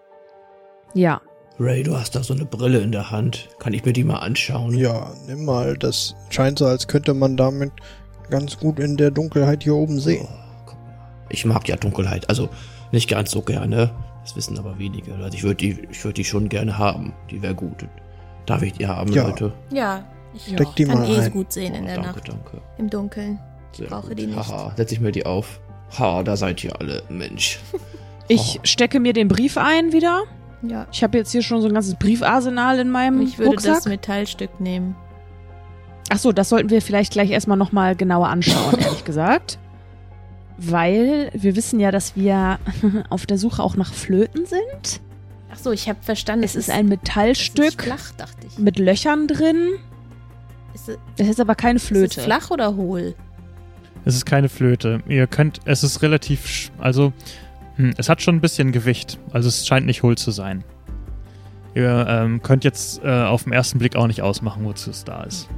Ja. Ray, du hast da so eine Brille in der Hand. Kann ich mir die mal anschauen? ja, nimm mal. Das scheint so, als könnte man damit ganz gut in der Dunkelheit hier oben sehen. Oh, guck mal. Ich mag ja Dunkelheit, also nicht ganz so gerne. Das wissen aber wenige. Also ich würde die, ich würde die schon gerne haben. Die wäre gut. Darf ich die haben, Ja. Leute? Ja, ich Steck die kann mal eh so ein. gut sehen in Oh, der danke, Nacht. danke. Im Dunkeln. Sehr Brauche gut. die nicht. Haha, setz ich mir die auf. Ha, da seid ihr alle, Mensch. Ich stecke mir den Brief ein wieder. Ja. Ich habe jetzt hier schon so ein ganzes Briefarsenal in meinem Ich würde Rucksack. das Metallstück nehmen. Ach so, das sollten wir vielleicht gleich erstmal nochmal genauer anschauen, ehrlich gesagt. Weil wir wissen ja, dass wir auf der Suche auch nach Flöten sind. Ach so, ich habe verstanden. Es ist ein es ist Metallstück flach, dachte ich. mit Löchern drin. Ist es, Es ist aber keine ist es Flöte. flach oder hohl? Es ist keine Flöte. Ihr könnt, es ist relativ, sch- also, hm, es hat schon ein bisschen Gewicht. Also es scheint nicht hohl zu sein. Ihr ähm, könnt jetzt äh, auf den ersten Blick auch nicht ausmachen, wozu es da ist.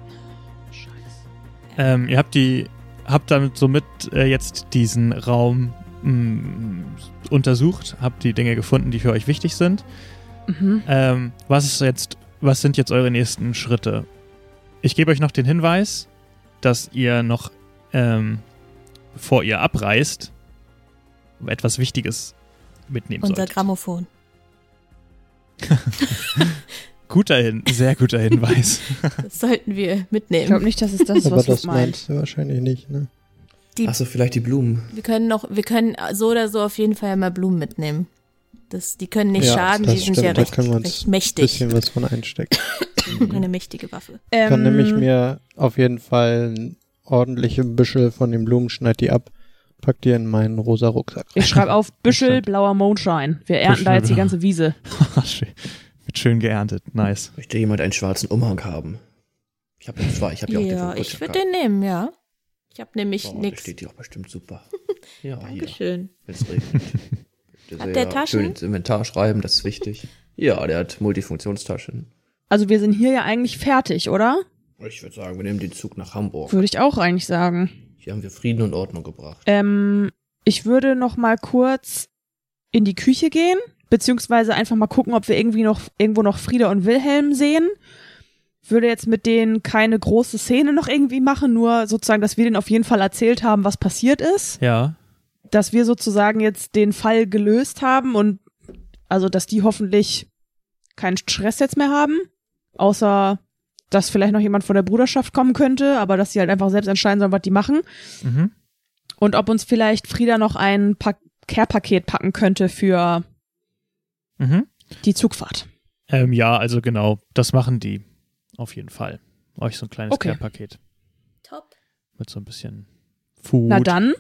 Ähm, ihr habt die, habt damit somit äh, jetzt diesen Raum mh, untersucht, habt die Dinge gefunden, die für euch wichtig sind. Mhm. Ähm, was ist jetzt, was sind jetzt eure nächsten Schritte? Ich gebe euch noch den Hinweis, dass ihr noch, ähm, bevor ihr abreist, etwas Wichtiges mitnehmen Unser solltet. Grammophon. Guter Hin, sehr guter Hinweis. Das sollten wir Ich mitnehmen. glaube nicht, dass es das ist, Aber was das du meinst. meinst du wahrscheinlich nicht, ne? Die, Achso, vielleicht die Blumen. wir können noch, wir können so oder so auf jeden Fall mal Blumen mitnehmen. Das, die können nicht Ja, schaden, das die sind stimmt, ja da recht, können wir uns recht Ein mächtig. bisschen was von einstecken. Eine mächtige Waffe. Ähm, Dann nehme ich mir auf jeden Fall ein ordentliche Büschel von den Blumen, schneid die ab, pack die in meinen rosa Rucksack. Ich schreibe auf Büschel blauer Mondschein. Wir ernten da Büschel jetzt die blau- ganze Wiese. Schön. Wird schön geerntet. Nice. Möchte jemand einen schwarzen Umhang haben? Ich habe ja zwei, ich habe ja auch den Ja, von ich würde Kutschaka. den nehmen, ja. Ich habe nämlich Oh, der nix. steht dir auch bestimmt super. Ja, hier, Dankeschön. wenn es regnet. Hat Ja, der Taschen? Schön ins Inventar schreiben, das ist wichtig. Ja, der hat Multifunktionstaschen. Also wir sind hier ja eigentlich fertig, oder? Ich würde sagen, wir nehmen den Zug nach Hamburg. Würde ich auch eigentlich sagen. Hier haben wir Frieden und Ordnung gebracht. Ähm, ich würde noch mal kurz in die Küche gehen, beziehungsweise einfach mal gucken, ob wir irgendwie noch irgendwo noch Frieda und Wilhelm sehen. Würde jetzt mit denen keine große Szene noch irgendwie machen, nur sozusagen, dass wir denen auf jeden Fall erzählt haben, was passiert ist. Ja. Dass wir sozusagen jetzt den Fall gelöst haben und also, dass die hoffentlich keinen Stress jetzt mehr haben. Außer, dass vielleicht noch jemand von der Bruderschaft kommen könnte, aber dass sie halt einfach selbst entscheiden sollen, was die machen. Mhm. Und ob uns vielleicht Frieda noch ein pa- Care-Paket packen könnte für Mhm. die Zugfahrt. Ähm, ja, also genau, das machen die. Auf jeden Fall. Euch so ein kleines Okay. Care-Paket. Top. Mit so ein bisschen Food. Na dann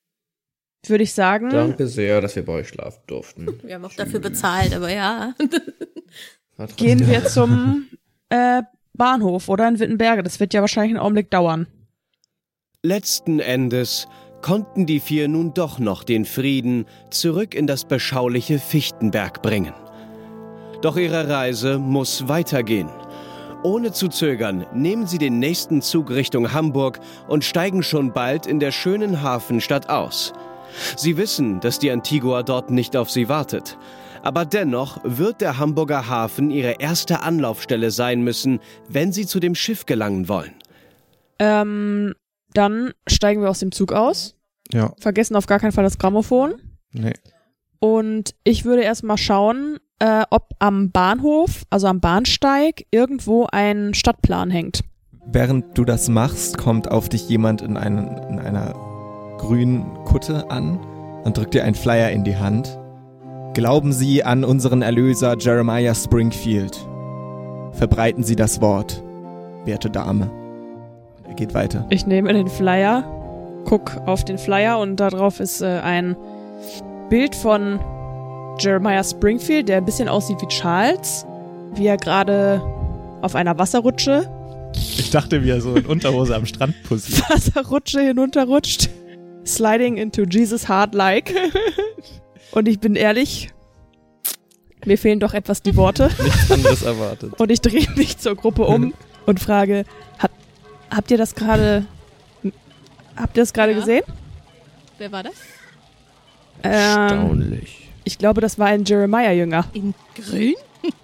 würde ich sagen, Danke sehr, dass wir bei euch schlafen durften. Wir haben auch dafür bezahlt, aber ja. Hat gehen wir zum äh, Bahnhof oder in Wittenberge. Das wird ja wahrscheinlich einen Augenblick dauern. Letzten Endes konnten die vier nun doch noch den Frieden zurück in das beschauliche Fichtenberg bringen. Doch ihre Reise muss weitergehen. Ohne zu zögern nehmen sie den nächsten Zug Richtung Hamburg und steigen schon bald in der schönen Hafenstadt aus. Sie wissen, dass die Antigua dort nicht auf sie wartet. Aber dennoch wird der Hamburger Hafen ihre erste Anlaufstelle sein müssen, wenn sie zu dem Schiff gelangen wollen. Ähm, dann steigen wir aus dem Zug aus. Ja, Vergessen auf gar keinen Fall das Grammophon. nee. Und ich würde erstmal schauen, äh, ob am Bahnhof, also am Bahnsteig, irgendwo ein Stadtplan hängt. Während du das machst, kommt auf dich jemand in, einen, in einer grünen Kutte an und drückt dir einen Flyer in die Hand. Glauben Sie an unseren Erlöser Jeremiah Springfield. Verbreiten Sie das Wort, werte Dame. Und er geht weiter. Ich nehme den Flyer, guck auf den Flyer und da drauf ist äh, ein Bild von Jeremiah Springfield, der ein bisschen aussieht wie Charles, wie er gerade auf einer Wasserrutsche, Ich dachte, wie er so in Unterhose am Strand posiert. Wasserrutsche hinunterrutscht. Sliding into Jesus Heart like. Und ich bin ehrlich, mir fehlen doch etwas die Worte. Nichts anderes erwartet. Und ich drehe mich zur Gruppe um und frage, hab, habt ihr das gerade, habt ihr das gerade Ja. gesehen? Wer war das? Ähm, Erstaunlich. ich glaube, das war ein Jeremiah-Jünger. In grün?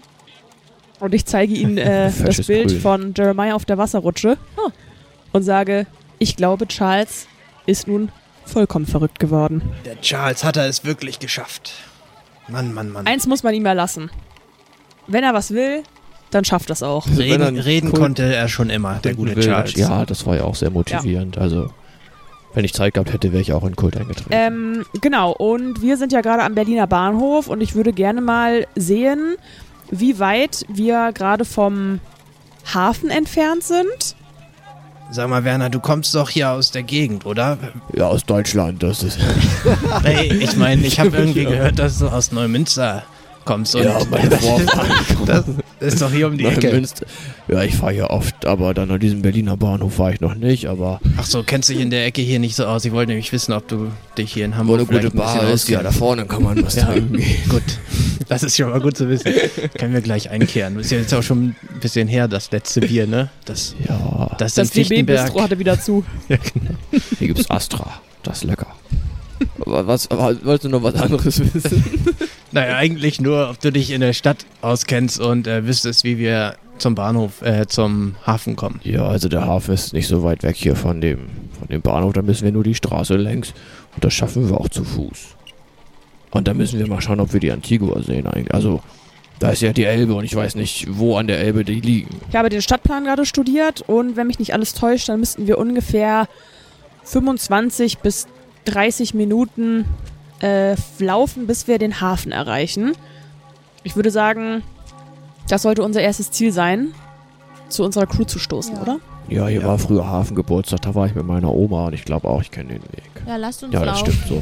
Und ich zeige ihnen äh, das Fesches Bild Grün. von Jeremiah auf der Wasserrutsche Oh. und sage, ich glaube, Charles ist nun vollkommen verrückt geworden. Der Charles hat er es wirklich geschafft. Mann, Mann, Mann. Eins muss man ihm ja lassen. Wenn er was will, dann schafft das auch. Reden, reden konnte er schon immer, der gute Charles. Ja, das war ja auch sehr motivierend. Ja. Also, wenn ich Zeit gehabt hätte, wäre ich auch in Kult eingetreten. Ähm, genau, und wir sind ja gerade am Berliner Bahnhof und ich würde gerne mal sehen, wie weit wir gerade vom Hafen entfernt sind. Sag mal, Werner, du kommst doch hier aus der Gegend, oder? Ja, aus Deutschland, das ist... Hey, ich meine, ich habe irgendwie gehört, dass du aus Neumünster kommst. Und ja, mein Vorfahren. Das ist doch hier um die Ecke. Neumünster. Ja, ich fahre hier oft, aber dann an diesem Berliner Bahnhof war ich noch nicht, aber... Ach so, kennst dich in der Ecke hier nicht so aus. Ich wollte nämlich wissen, ob du dich hier in Hamburg Wo eine gute Bar ist, ja, da vorne kann man was trinken. Ja, gut. Das ist schon mal gut zu wissen. Können wir gleich einkehren. Das ist ja jetzt auch schon ein bisschen her, das letzte Bier, ne? Das, ja. Das, das D B-Bistro hatte wieder zu. Ja, genau. Hier gibt's Astra. Das ist lecker. Aber was, aber wolltest du noch was anderes wissen? Naja, eigentlich nur, ob du dich in der Stadt auskennst und äh, wüsstest, wie wir zum Bahnhof, äh, zum Hafen kommen. Ja, also der Hafen ist nicht so weit weg hier von dem, von dem Bahnhof. Da müssen wir nur die Straße längs. Und das schaffen wir auch zu Fuß. Und da müssen wir mal schauen, ob wir die Antigua sehen eigentlich. Also, da ist ja die Elbe und ich weiß nicht, wo an der Elbe die liegen. Ich habe den Stadtplan gerade studiert und wenn mich nicht alles täuscht, dann müssten wir ungefähr fünfundzwanzig bis dreißig Minuten äh, laufen, bis wir den Hafen erreichen. Ich würde sagen, das sollte unser erstes Ziel sein, zu unserer Crew zu stoßen, Ja. oder? Ja, hier Ja. war früher Hafengeburtstag, da war ich mit meiner Oma und ich glaube auch, ich kenne den Weg. Ja, lasst uns Ja, das laufen. stimmt so.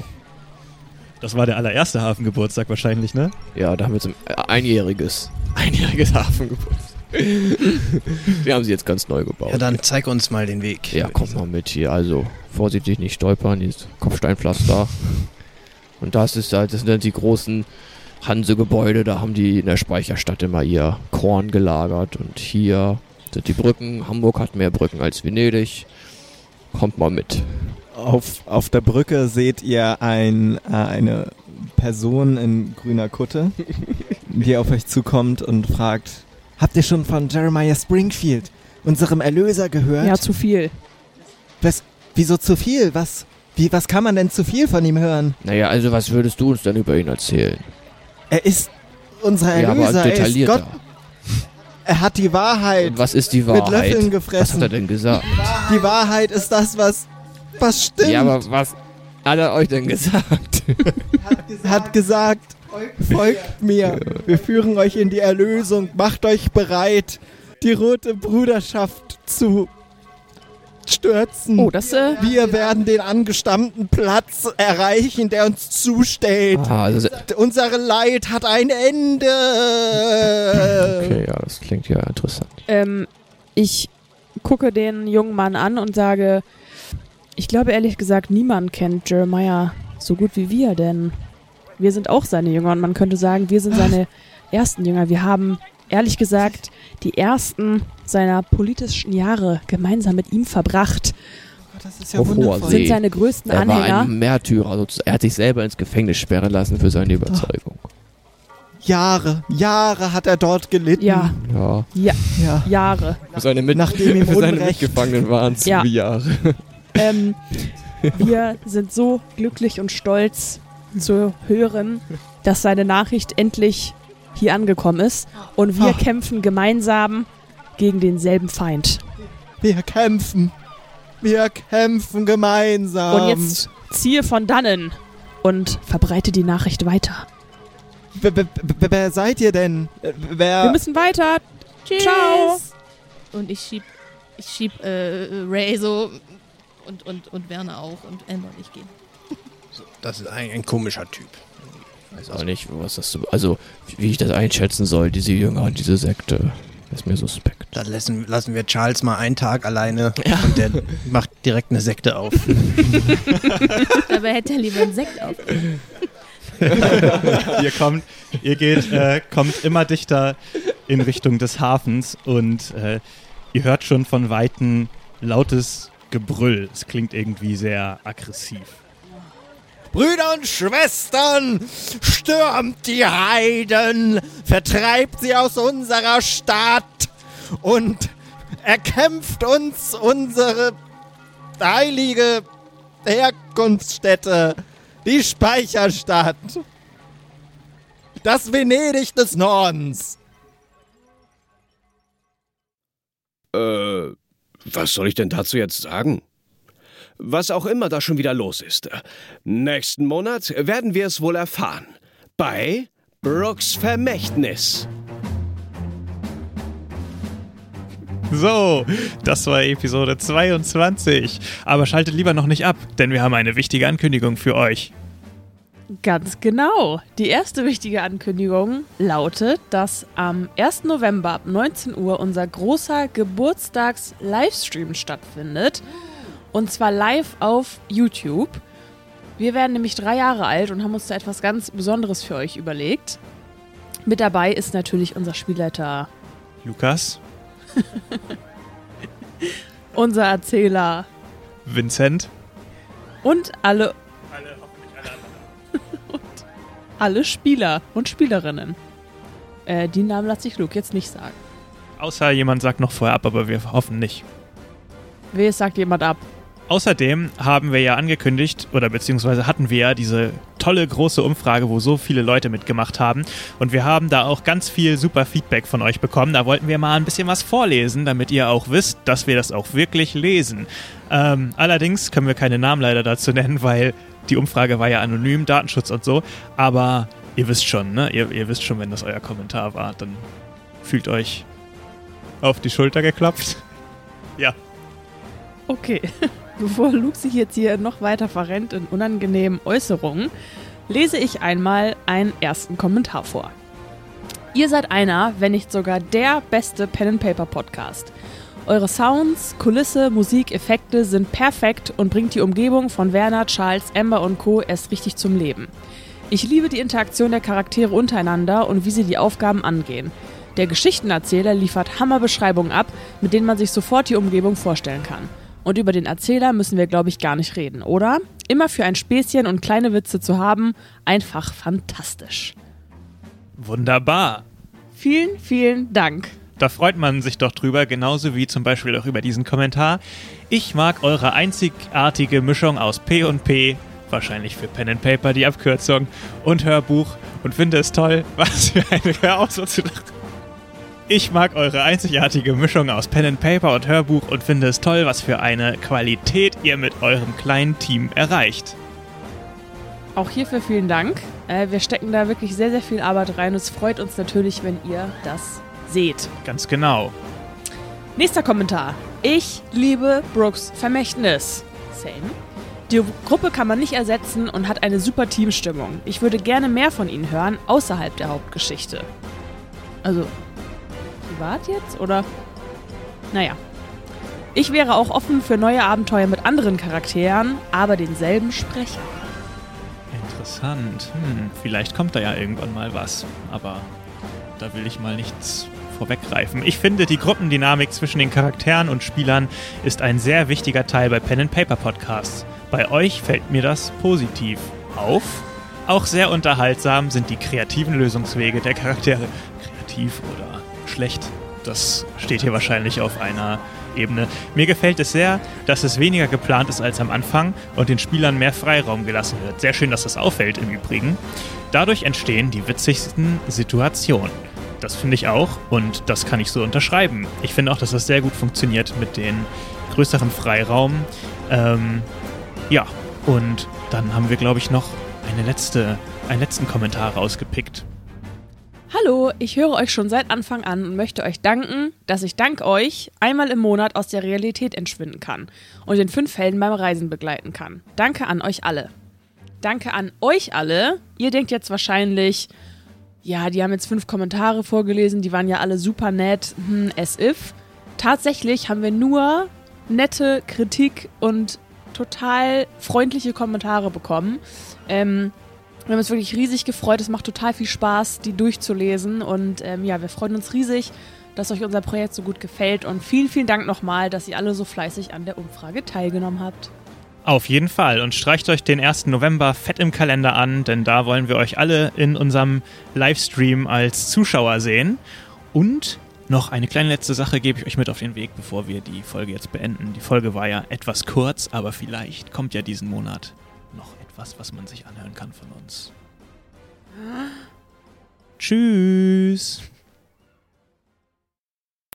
Das war der allererste Hafengeburtstag wahrscheinlich, ne? Ja, da haben wir jetzt ein äh, einjähriges, einjähriges Hafengeburtstag. Die haben sie jetzt ganz neu gebaut. Ja, dann zeig uns mal den Weg. Ja, kommt mal mit hier. Also, vorsichtig nicht stolpern, hier ist Kopfsteinpflaster. Und das ist halt, das sind dann die großen Hanse-Gebäude, da haben die in der Speicherstadt immer ihr Korn gelagert. Und hier sind die Brücken. Hamburg hat mehr Brücken als Venedig. Kommt mal mit. Auf, auf der Brücke seht ihr ein, äh, eine Person in grüner Kutte, die auf euch zukommt und fragt, habt ihr schon von Jeremiah Springfield, unserem Erlöser, gehört? Ja, zu viel. Was, wieso zu viel? Was, wie, was kann man denn zu viel von ihm hören? Naja, also was würdest du uns denn über ihn erzählen? Er ist unser Ja, Erlöser, aber er ist Gott. detaillierter. Er hat die Wahrheit Und was ist die mit Wahrheit? Löffeln Was gefressen. hat er denn gesagt? Die Wahrheit ist das, was, was stimmt. Ja, aber was hat er euch denn gesagt? Er hat gesagt, folgt mir, wir führen euch in die Erlösung, macht euch bereit, die rote Bruderschaft zu stürzen. Oh, das, äh, Wir werden den angestammten Platz erreichen, der uns zusteht. Ah, also, Unsere Leid hat ein Ende. okay, ja, das klingt ja interessant. ähm, ich gucke den jungen Mann an und sage, ich glaube ehrlich gesagt, niemand kennt Jeremiah so gut wie wir, denn wir sind auch seine Jünger und man könnte sagen, wir sind seine ersten Jünger. Wir haben, ehrlich gesagt, die ersten seiner politischen Jahre gemeinsam mit ihm verbracht, Das ist ja Auf hoher wundervoll. See. sind seine größten Er war Anhänger. ein Märtyrer, sozusagen. Er hat sich selber ins Gefängnis sperren lassen für seine Überzeugung. Jahre, Jahre hat er dort gelitten. Ja, Ja. ja, Ja. Jahre. Für seine, Mit Nachdem ihm für seine Unrecht- Mitgefangenen waren es Ja. Jahre. Ähm, wir sind so glücklich und stolz zu hören, dass seine Nachricht endlich hier angekommen ist und wir Ach. kämpfen gemeinsam gegen denselben Feind. Wir kämpfen. Wir kämpfen gemeinsam. Und jetzt ziehe von dannen und verbreite die Nachricht weiter. Wer, wer, wer, wer seid ihr denn? Äh, Wir Wer? müssen weiter. Tschüss. Ciao. Und ich schieb, ich schieb äh, Ray so und, und, und Werner auch und Emma und ich gehen. Das ist ein, ein komischer Typ. Ich weiß auch nicht, was das so, also wie ich das einschätzen soll, diese Jünger und diese Sekte. Ist mir suspekt. Dann lassen, lassen wir Charles mal einen Tag alleine und der macht direkt eine Sekte auf. Dabei hätte er lieber einen Sekt auf. ihr kommt, ihr geht, äh, kommt immer dichter in Richtung des Hafens und äh, ihr hört schon von Weitem lautes Gebrüll. Es klingt irgendwie sehr aggressiv. Brüder und Schwestern, stürmt die Heiden, vertreibt sie aus unserer Stadt und erkämpft uns unsere heilige Herkunftsstätte, die Speicherstadt, das Venedig des Nordens. Äh, was soll ich denn dazu jetzt sagen? Was auch immer da schon wieder los ist. Nächsten Monat werden wir es wohl erfahren. Bei Brooks Vermächtnis. So, das war Episode zweiundzwanzig. Aber schaltet lieber noch nicht ab, denn wir haben eine wichtige Ankündigung für euch. Ganz genau. Die erste wichtige Ankündigung lautet, dass am ersten November ab neunzehn Uhr unser großer Geburtstags-Livestream stattfindet. Und zwar live auf YouTube. Wir werden nämlich drei Jahre alt und haben uns da etwas ganz Besonderes für euch überlegt. Mit dabei ist natürlich unser Spielleiter Lukas. unser Erzähler Vincent. Und alle, alle hoffentlich alle anderen. und alle Spieler und Spielerinnen. Äh, die Namen lasse ich Luke jetzt nicht sagen. Außer jemand sagt noch vorher ab, aber wir hoffen nicht. Wer sagt jemand ab? Außerdem haben wir ja angekündigt, oder beziehungsweise hatten wir ja diese tolle große Umfrage, wo so viele Leute mitgemacht haben. Und wir haben da auch ganz viel super Feedback von euch bekommen. Da wollten wir mal ein bisschen was vorlesen, damit ihr auch wisst, dass wir das auch wirklich lesen. Ähm, allerdings können wir keine Namen leider dazu nennen, weil die Umfrage war ja anonym, Datenschutz und so. Aber ihr wisst schon, ne? Ihr, ihr wisst schon, wenn das euer Kommentar war, dann fühlt euch auf die Schulter geklopft. Ja. Okay. Bevor Luke sich jetzt hier noch weiter verrennt in unangenehmen Äußerungen, lese ich einmal einen ersten Kommentar vor. Ihr seid einer, wenn nicht sogar der beste Pen-and-Paper-Podcast. Eure Sounds, Kulisse, Musik, Effekte sind perfekt und bringt die Umgebung von Werner, Charles, Amber und Co. erst richtig zum Leben. Ich liebe die Interaktion der Charaktere untereinander und wie sie die Aufgaben angehen. Der Geschichtenerzähler liefert Hammerbeschreibungen ab, mit denen man sich sofort die Umgebung vorstellen kann. Und über den Erzähler müssen wir, glaube ich, gar nicht reden, oder? Immer für ein Späßchen und kleine Witze zu haben, einfach fantastisch. Wunderbar. Vielen, vielen Dank. Da freut man sich doch drüber, genauso wie zum Beispiel auch über diesen Kommentar. Ich mag eure einzigartige Mischung aus P und P, wahrscheinlich für Pen and Paper die Abkürzung, und Hörbuch und finde es toll, was für eine Herausforderung zu lachen. Ich mag eure einzigartige Mischung aus Pen and Paper und Hörbuch und finde es toll, was für eine Qualität ihr mit eurem kleinen Team erreicht. Auch hierfür vielen Dank. Äh, wir stecken da wirklich sehr, sehr viel Arbeit rein. Es freut uns natürlich, wenn ihr das seht. Ganz genau. Nächster Kommentar. Ich liebe Brooks Vermächtnis. Same. Die Gruppe kann man nicht ersetzen und hat eine super Teamstimmung. Ich würde gerne mehr von ihnen hören, außerhalb der Hauptgeschichte. Also... privat jetzt, oder? Naja. Ich wäre auch offen für neue Abenteuer mit anderen Charakteren, aber denselben Sprecher. Interessant. Hm, vielleicht kommt da ja irgendwann mal was, aber da will ich mal nichts vorweggreifen. Ich finde, die Gruppendynamik zwischen den Charakteren und Spielern ist ein sehr wichtiger Teil bei Pen and Paper Podcasts. Bei euch fällt mir das positiv auf. Auch sehr unterhaltsam sind die kreativen Lösungswege der Charaktere. Kreativ oder schlecht. Das steht hier wahrscheinlich auf einer Ebene. Mir gefällt es sehr, dass es weniger geplant ist als am Anfang und den Spielern mehr Freiraum gelassen wird. Sehr schön, dass das auffällt im Übrigen. Dadurch entstehen die witzigsten Situationen. Das finde ich auch und das kann ich so unterschreiben. Ich finde auch, dass das sehr gut funktioniert mit dem größeren Freiraum. Ähm, ja, und dann haben wir, glaube ich, noch eine letzte, einen letzten Kommentar rausgepickt. Hallo, ich höre euch schon seit Anfang an und möchte euch danken, dass ich dank euch einmal im Monat aus der Realität entschwinden kann und den fünf Helden beim Reisen begleiten kann. Danke an euch alle. Danke an euch alle. Ihr denkt jetzt wahrscheinlich, ja, die haben jetzt fünf Kommentare vorgelesen, die waren ja alle super nett, hm, as if. Tatsächlich haben wir nur nette Kritik und total freundliche Kommentare bekommen. Ähm, Wir haben uns wirklich riesig gefreut. Es macht total viel Spaß, die durchzulesen. Und ähm, ja, wir freuen uns riesig, dass euch unser Projekt so gut gefällt. Und vielen, vielen Dank nochmal, dass ihr alle so fleißig an der Umfrage teilgenommen habt. Auf jeden Fall. Und streicht euch den ersten November fett im Kalender an, denn da wollen wir euch alle in unserem Livestream als Zuschauer sehen. Und Noch eine kleine letzte Sache gebe ich euch mit auf den Weg, bevor wir die Folge jetzt beenden. Die Folge war ja etwas kurz, aber vielleicht kommt ja diesen Monat noch etwas, was man sich anhören kann von uns. Tschüss!